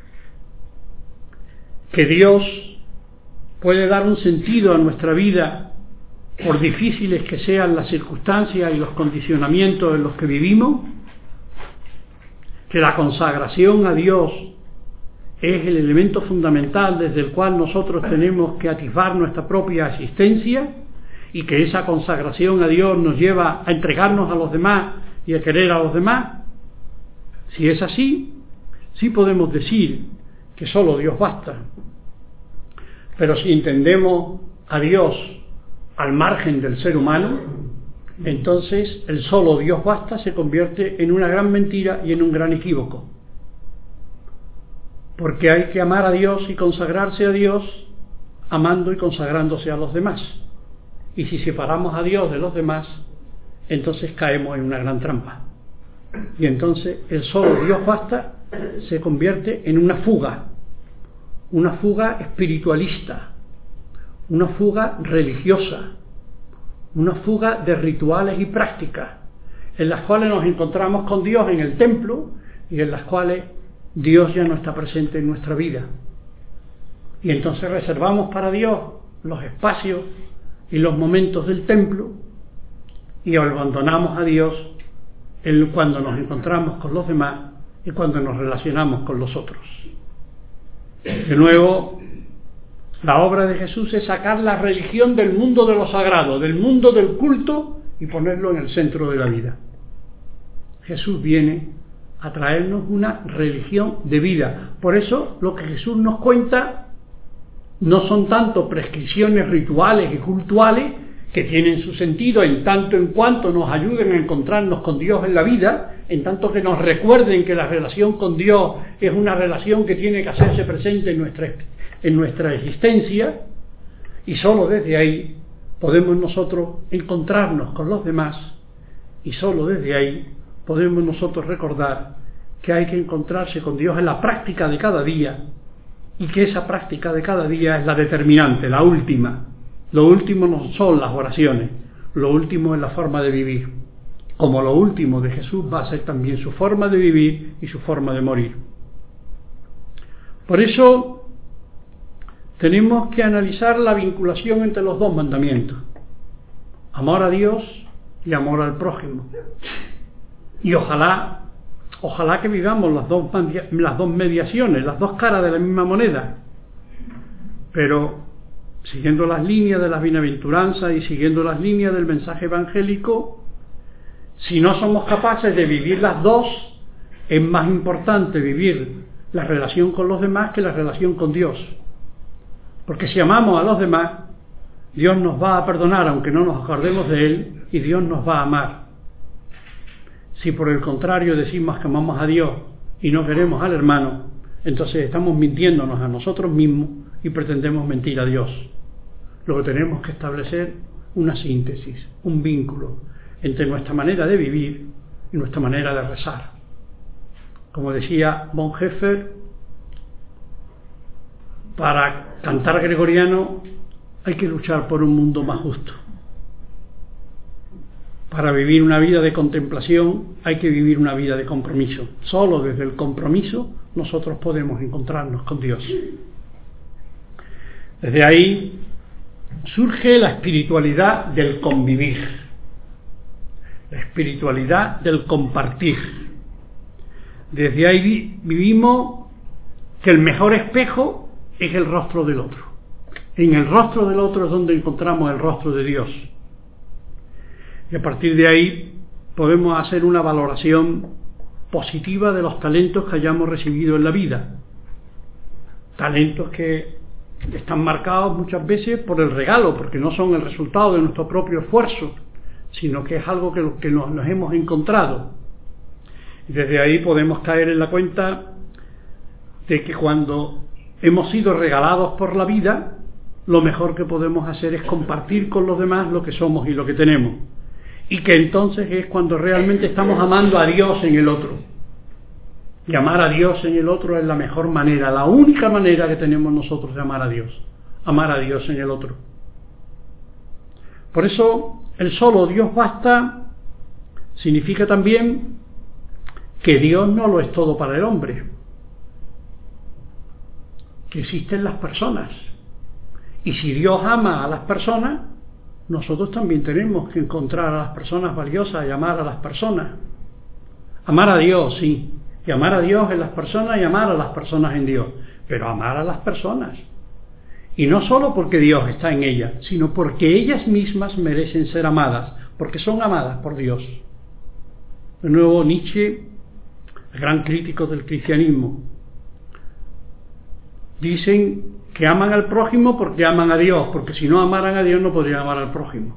Que Dios puede dar un sentido a nuestra vida, por difíciles que sean las circunstancias y los condicionamientos en los que vivimos. Que la consagración a Dios es el elemento fundamental desde el cual nosotros tenemos que atisbar nuestra propia existencia, y que esa consagración a Dios nos lleva a entregarnos a los demás y a querer a los demás. Si es así, sí podemos decir que solo Dios basta. Pero si entendemos a Dios al margen del ser humano, entonces el solo Dios basta se convierte en una gran mentira y en un gran equívoco. Porque hay que amar a Dios y consagrarse a Dios amando y consagrándose a los demás. Y si separamos a Dios de los demás, entonces caemos en una gran trampa. Y entonces el solo Dios basta se convierte en una fuga, una fuga espiritualista, una fuga religiosa, una fuga de rituales y prácticas, en las cuales nos encontramos con Dios en el templo y en las cuales Dios ya no está presente en nuestra vida. Y entonces reservamos para Dios los espacios y los momentos del templo, y abandonamos a Dios cuando nos encontramos con los demás y cuando nos relacionamos con los otros. De nuevo, la obra de Jesús es sacar la religión del mundo de lo sagrado, del mundo del culto, y ponerlo en el centro de la vida. Jesús viene a traernos una religión de vida. Por eso lo que Jesús nos cuenta no son tanto prescripciones rituales y cultuales, que tienen su sentido en tanto en cuanto nos ayuden a encontrarnos con Dios en la vida, en tanto que nos recuerden que la relación con Dios es una relación que tiene que hacerse presente en nuestra, en nuestra existencia, y solo desde ahí podemos nosotros encontrarnos con los demás, y solo desde ahí podemos nosotros recordar que hay que encontrarse con Dios en la práctica de cada día, y que esa práctica de cada día es la determinante, la última. Lo último no son las oraciones, lo último es la forma de vivir, como lo último de Jesús va a ser también su forma de vivir y su forma de morir. Por eso tenemos que analizar la vinculación entre los dos mandamientos: amor a Dios y amor al prójimo. Y ojalá Ojalá que vivamos las dos, las dos mediaciones, las dos caras de la misma moneda, pero siguiendo las líneas de las bienaventuranzas y siguiendo las líneas del mensaje evangélico, si no somos capaces de vivir las dos, es más importante vivir la relación con los demás que la relación con Dios. Porque si amamos a los demás, Dios nos va a perdonar aunque no nos acordemos de Él, y Dios nos va a amar. Si por el contrario decimos que amamos a Dios y no queremos al hermano, entonces estamos mintiéndonos a nosotros mismos y pretendemos mentir a Dios. Luego tenemos que establecer una síntesis, un vínculo entre nuestra manera de vivir y nuestra manera de rezar. Como decía Bonhoeffer, para cantar gregoriano hay que luchar por un mundo más justo. Para vivir una vida de contemplación hay que vivir una vida de compromiso. Solo desde el compromiso nosotros podemos encontrarnos con Dios. Desde ahí surge la espiritualidad del convivir, la espiritualidad del compartir. Desde ahí vivimos que el mejor espejo es el rostro del otro. En el rostro del otro es donde encontramos el rostro de Dios. Y a partir de ahí podemos hacer una valoración positiva de los talentos que hayamos recibido en la vida. Talentos que están marcados muchas veces por el regalo, porque no son el resultado de nuestro propio esfuerzo, sino que es algo que, que nos, nos hemos encontrado. Y desde ahí podemos caer en la cuenta de que cuando hemos sido regalados por la vida, lo mejor que podemos hacer es compartir con los demás lo que somos y lo que tenemos. Y que entonces es cuando realmente estamos amando a Dios en el otro. Y amar a Dios en el otro es la mejor manera, la única manera que tenemos nosotros de amar a Dios. Amar a Dios en el otro. Por eso, el solo Dios basta significa también que Dios no lo es todo para el hombre. Que existen las personas. Y si Dios ama a las personas, nosotros también tenemos que encontrar a las personas valiosas y amar a las personas. Amar a Dios, sí. Y amar a Dios en las personas y amar a las personas en Dios. Pero amar a las personas. Y no solo porque Dios está en ellas, sino porque ellas mismas merecen ser amadas, porque son amadas por Dios. De nuevo, Nietzsche, el gran crítico del cristianismo, dicen que aman al prójimo porque aman a Dios, porque si no amaran a Dios no podrían amar al prójimo.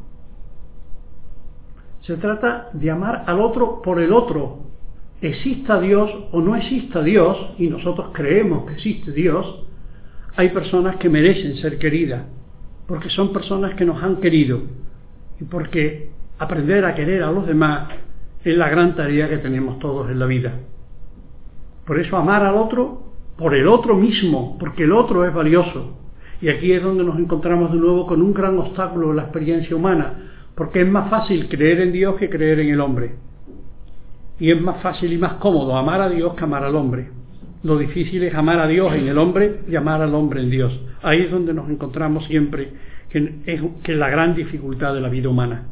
Se trata de amar al otro por el otro, exista Dios o no exista Dios, y nosotros creemos que existe Dios. Hay personas que merecen ser queridas, porque son personas que nos han querido, y porque aprender a querer a los demás es la gran tarea que tenemos todos en la vida. Por eso amar al otro por el otro mismo, porque el otro es valioso. Y aquí es donde nos encontramos de nuevo con un gran obstáculo en la experiencia humana, porque es más fácil creer en Dios que creer en el hombre. Y es más fácil y más cómodo amar a Dios que amar al hombre. Lo difícil es amar a Dios en el hombre y amar al hombre en Dios. Ahí es donde nos encontramos siempre, que es, que es la gran dificultad de la vida humana.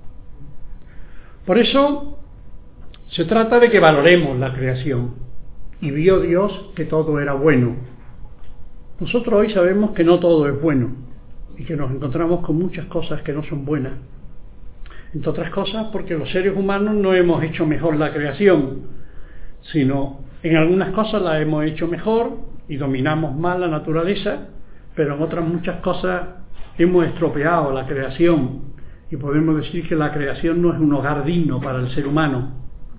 Por eso se trata de que valoremos la creación. Y vio Dios que todo era bueno. Nosotros hoy sabemos que no todo es bueno y que nos encontramos con muchas cosas que no son buenas. Entre otras cosas porque los seres humanos no hemos hecho mejor la creación, sino en algunas cosas la hemos hecho mejor y dominamos mal la naturaleza, pero en otras muchas cosas hemos estropeado la creación y podemos decir que la creación no es un hogar digno para el ser humano.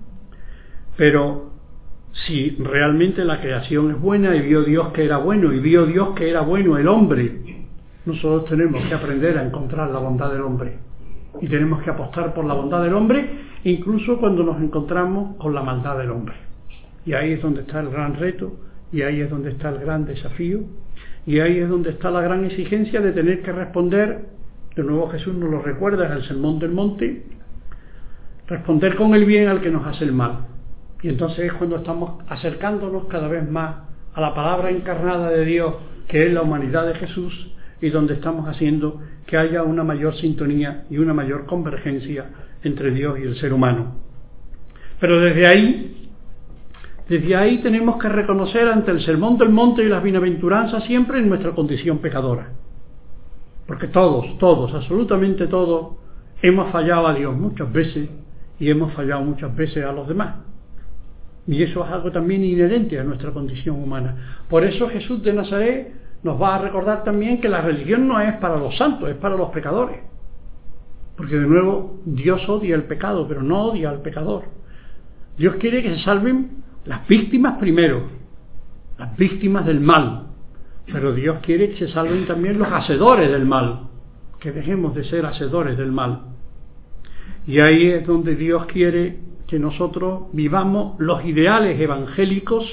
Pero si realmente la creación es buena y vio Dios que era bueno y vio Dios que era bueno el hombre, nosotros tenemos que aprender a encontrar la bondad del hombre y tenemos que apostar por la bondad del hombre incluso cuando nos encontramos con la maldad del hombre. Y ahí es donde está el gran reto, y ahí es donde está el gran desafío, y ahí es donde está la gran exigencia de tener que responder. De nuevo Jesús nos lo recuerda en el Sermón del Monte, responder con el bien al que nos hace el mal. Y entonces es cuando estamos acercándonos cada vez más a la palabra encarnada de Dios, que es la humanidad de Jesús, y donde estamos haciendo que haya una mayor sintonía y una mayor convergencia entre Dios y el ser humano. Pero desde ahí Desde ahí tenemos que reconocer ante el Sermón del Monte y las bienaventuranzas siempre en nuestra condición pecadora. Porque todos, todos, absolutamente todos, hemos fallado a Dios muchas veces y hemos fallado muchas veces a los demás. Y eso es algo también inherente a nuestra condición humana. Por eso Jesús de Nazaret nos va a recordar también que la religión no es para los santos, es para los pecadores. Porque de nuevo, Dios odia el pecado, pero no odia al pecador. Dios quiere que se salven las víctimas primero, las víctimas del mal. Pero Dios quiere que se salven también los hacedores del mal, que dejemos de ser hacedores del mal. Y ahí es donde Dios quiere que nosotros vivamos los ideales evangélicos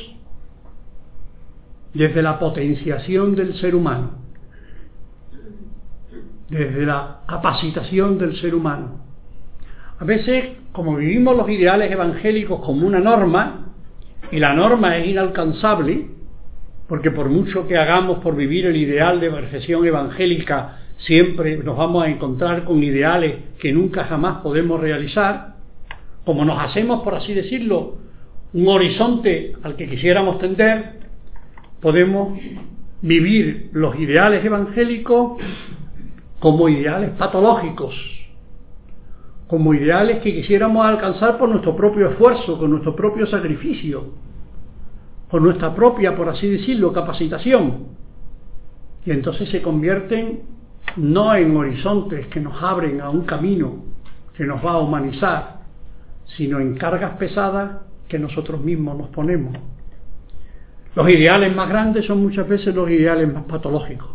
desde la potenciación del ser humano, desde la capacitación del ser humano. A veces, como vivimos los ideales evangélicos como una norma, y la norma es inalcanzable, porque por mucho que hagamos por vivir el ideal de perfección evangélica, siempre nos vamos a encontrar con ideales que nunca jamás podemos realizar, como nos hacemos, por así decirlo, un horizonte al que quisiéramos tender, podemos vivir los ideales evangélicos como ideales patológicos, como ideales que quisiéramos alcanzar por nuestro propio esfuerzo, con nuestro propio sacrificio, con nuestra propia, por así decirlo, capacitación. Y entonces se convierten no en horizontes que nos abren a un camino que nos va a humanizar, sino en cargas pesadas que nosotros mismos nos ponemos. Los ideales más grandes son muchas veces los ideales más patológicos.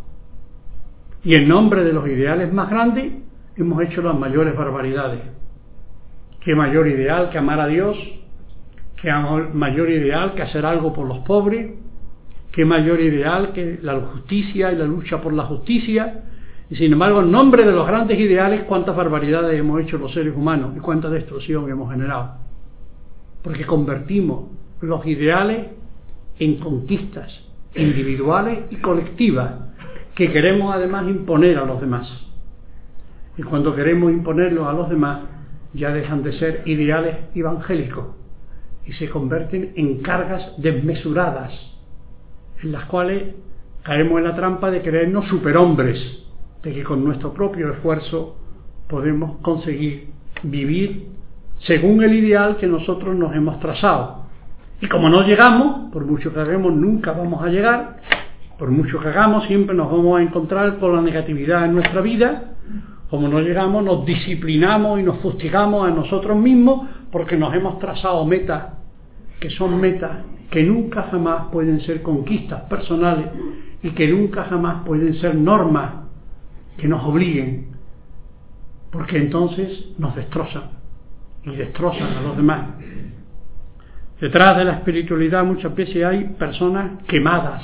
Y en nombre de los ideales más grandes hemos hecho las mayores barbaridades. ¿Qué mayor ideal que amar a Dios? ¿Qué mayor ideal que hacer algo por los pobres? ¿Qué mayor ideal que la justicia y la lucha por la justicia? Y sin embargo, en nombre de los grandes ideales, cuántas barbaridades hemos hecho los seres humanos y cuánta destrucción hemos generado. Porque convertimos los ideales en conquistas individuales y colectivas que queremos además imponer a los demás. Y cuando queremos imponerlos a los demás, ya dejan de ser ideales evangélicos y se convierten en cargas desmesuradas, en las cuales caemos en la trampa de creernos superhombres, de que con nuestro propio esfuerzo podemos conseguir vivir según el ideal que nosotros nos hemos trazado. Y como no llegamos, por mucho que hagamos, nunca vamos a llegar, por mucho que hagamos, siempre nos vamos a encontrar con la negatividad en nuestra vida. Como no llegamos, nos disciplinamos y nos fustigamos a nosotros mismos porque nos hemos trazado metas que son metas que nunca jamás pueden ser conquistas personales y que nunca jamás pueden ser normas que nos obliguen, porque entonces nos destrozan y destrozan a los demás. Detrás de la espiritualidad muchas veces hay personas quemadas,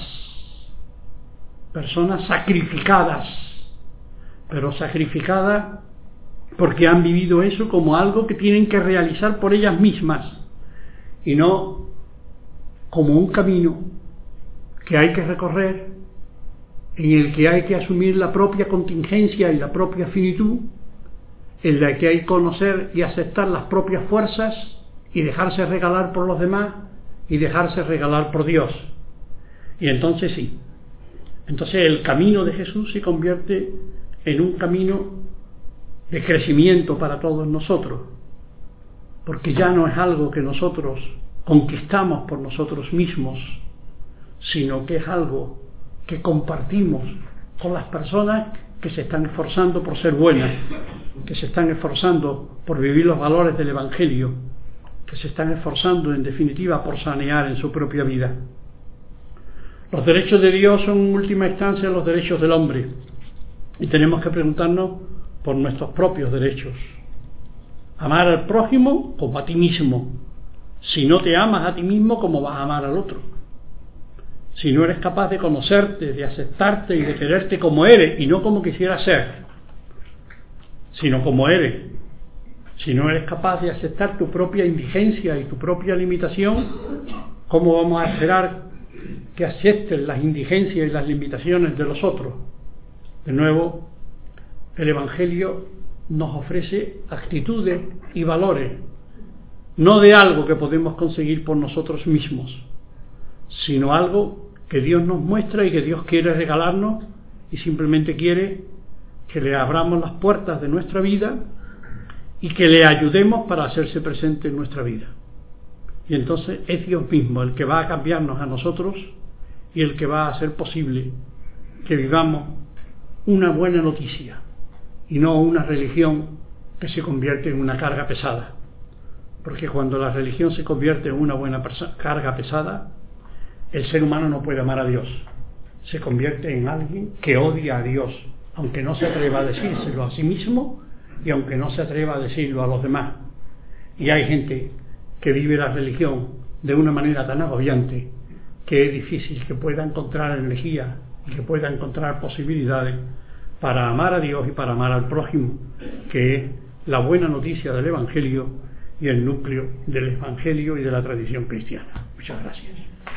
personas sacrificadas, pero sacrificadas porque han vivido eso como algo que tienen que realizar por ellas mismas y no como un camino que hay que recorrer, en el que hay que asumir la propia contingencia y la propia finitud, en la que hay que conocer y aceptar las propias fuerzas y dejarse regalar por los demás y dejarse regalar por Dios. Y entonces sí, entonces el camino de Jesús se convierte en un camino de crecimiento para todos nosotros, porque ya no es algo que nosotros conquistamos por nosotros mismos, sino que es algo que compartimos con las personas que se están esforzando por ser buenas, que se están esforzando por vivir los valores del Evangelio, que se están esforzando en definitiva por sanear en su propia vida. Los derechos de Dios son en última instancia los derechos del hombre y tenemos que preguntarnos por nuestros propios derechos. Amar al prójimo como a ti mismo. Si no te amas a ti mismo, ¿cómo vas a amar al otro? Si no eres capaz de conocerte, de aceptarte y de quererte como eres y no como quisieras ser, sino como eres, si no eres capaz de aceptar tu propia indigencia y tu propia limitación, ¿cómo vamos a esperar que acepten las indigencias y las limitaciones de los otros? De nuevo, el Evangelio nos ofrece actitudes y valores, no de algo que podemos conseguir por nosotros mismos, sino algo que Dios nos muestra y que Dios quiere regalarnos, y simplemente quiere que le abramos las puertas de nuestra vida y que le ayudemos para hacerse presente en nuestra vida. Y entonces es Dios mismo el que va a cambiarnos a nosotros y el que va a hacer posible que vivamos una buena noticia y no una religión que se convierte en una carga pesada. Porque cuando la religión se convierte en una buena carga pesada, el ser humano no puede amar a Dios. Se convierte en alguien que odia a Dios, aunque no se atreva a decírselo a sí mismo y aunque no se atreva a decirlo a los demás. Y hay gente que vive la religión de una manera tan agobiante que es difícil que pueda encontrar energía y que pueda encontrar posibilidades para amar a Dios y para amar al prójimo, que es la buena noticia del Evangelio y el núcleo del Evangelio y de la tradición cristiana. Muchas gracias.